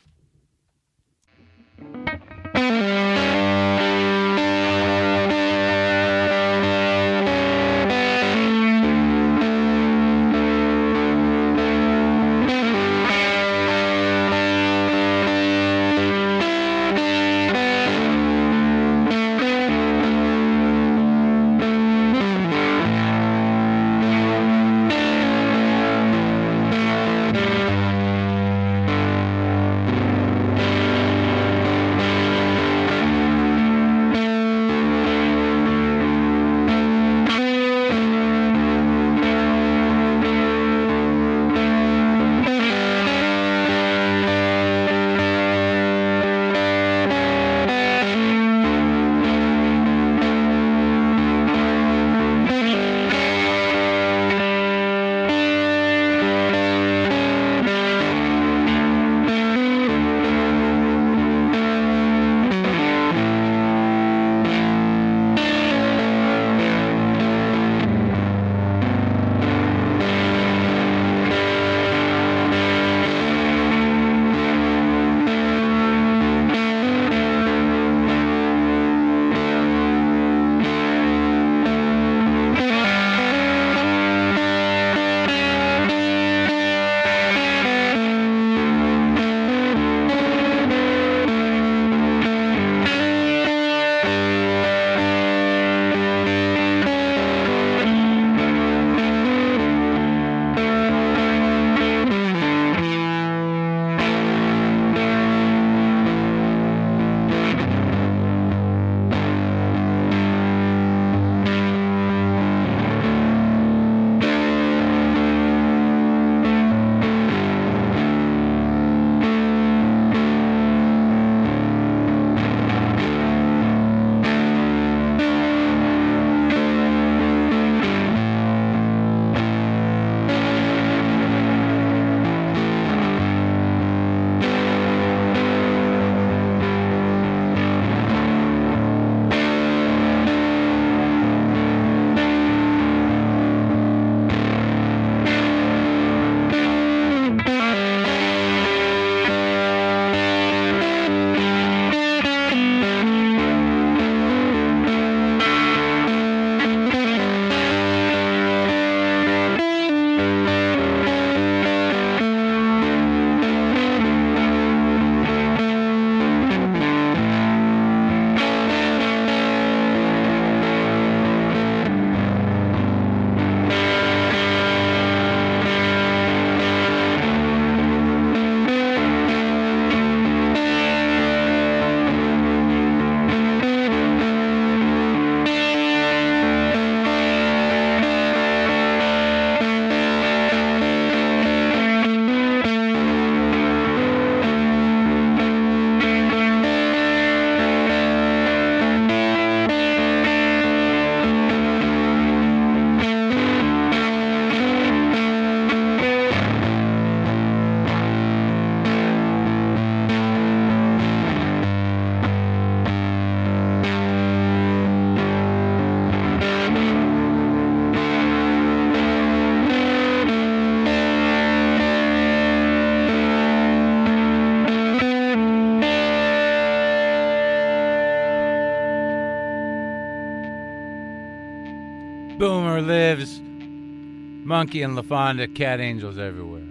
Boomer lives. Monkey and LaFonda, cat angels everywhere.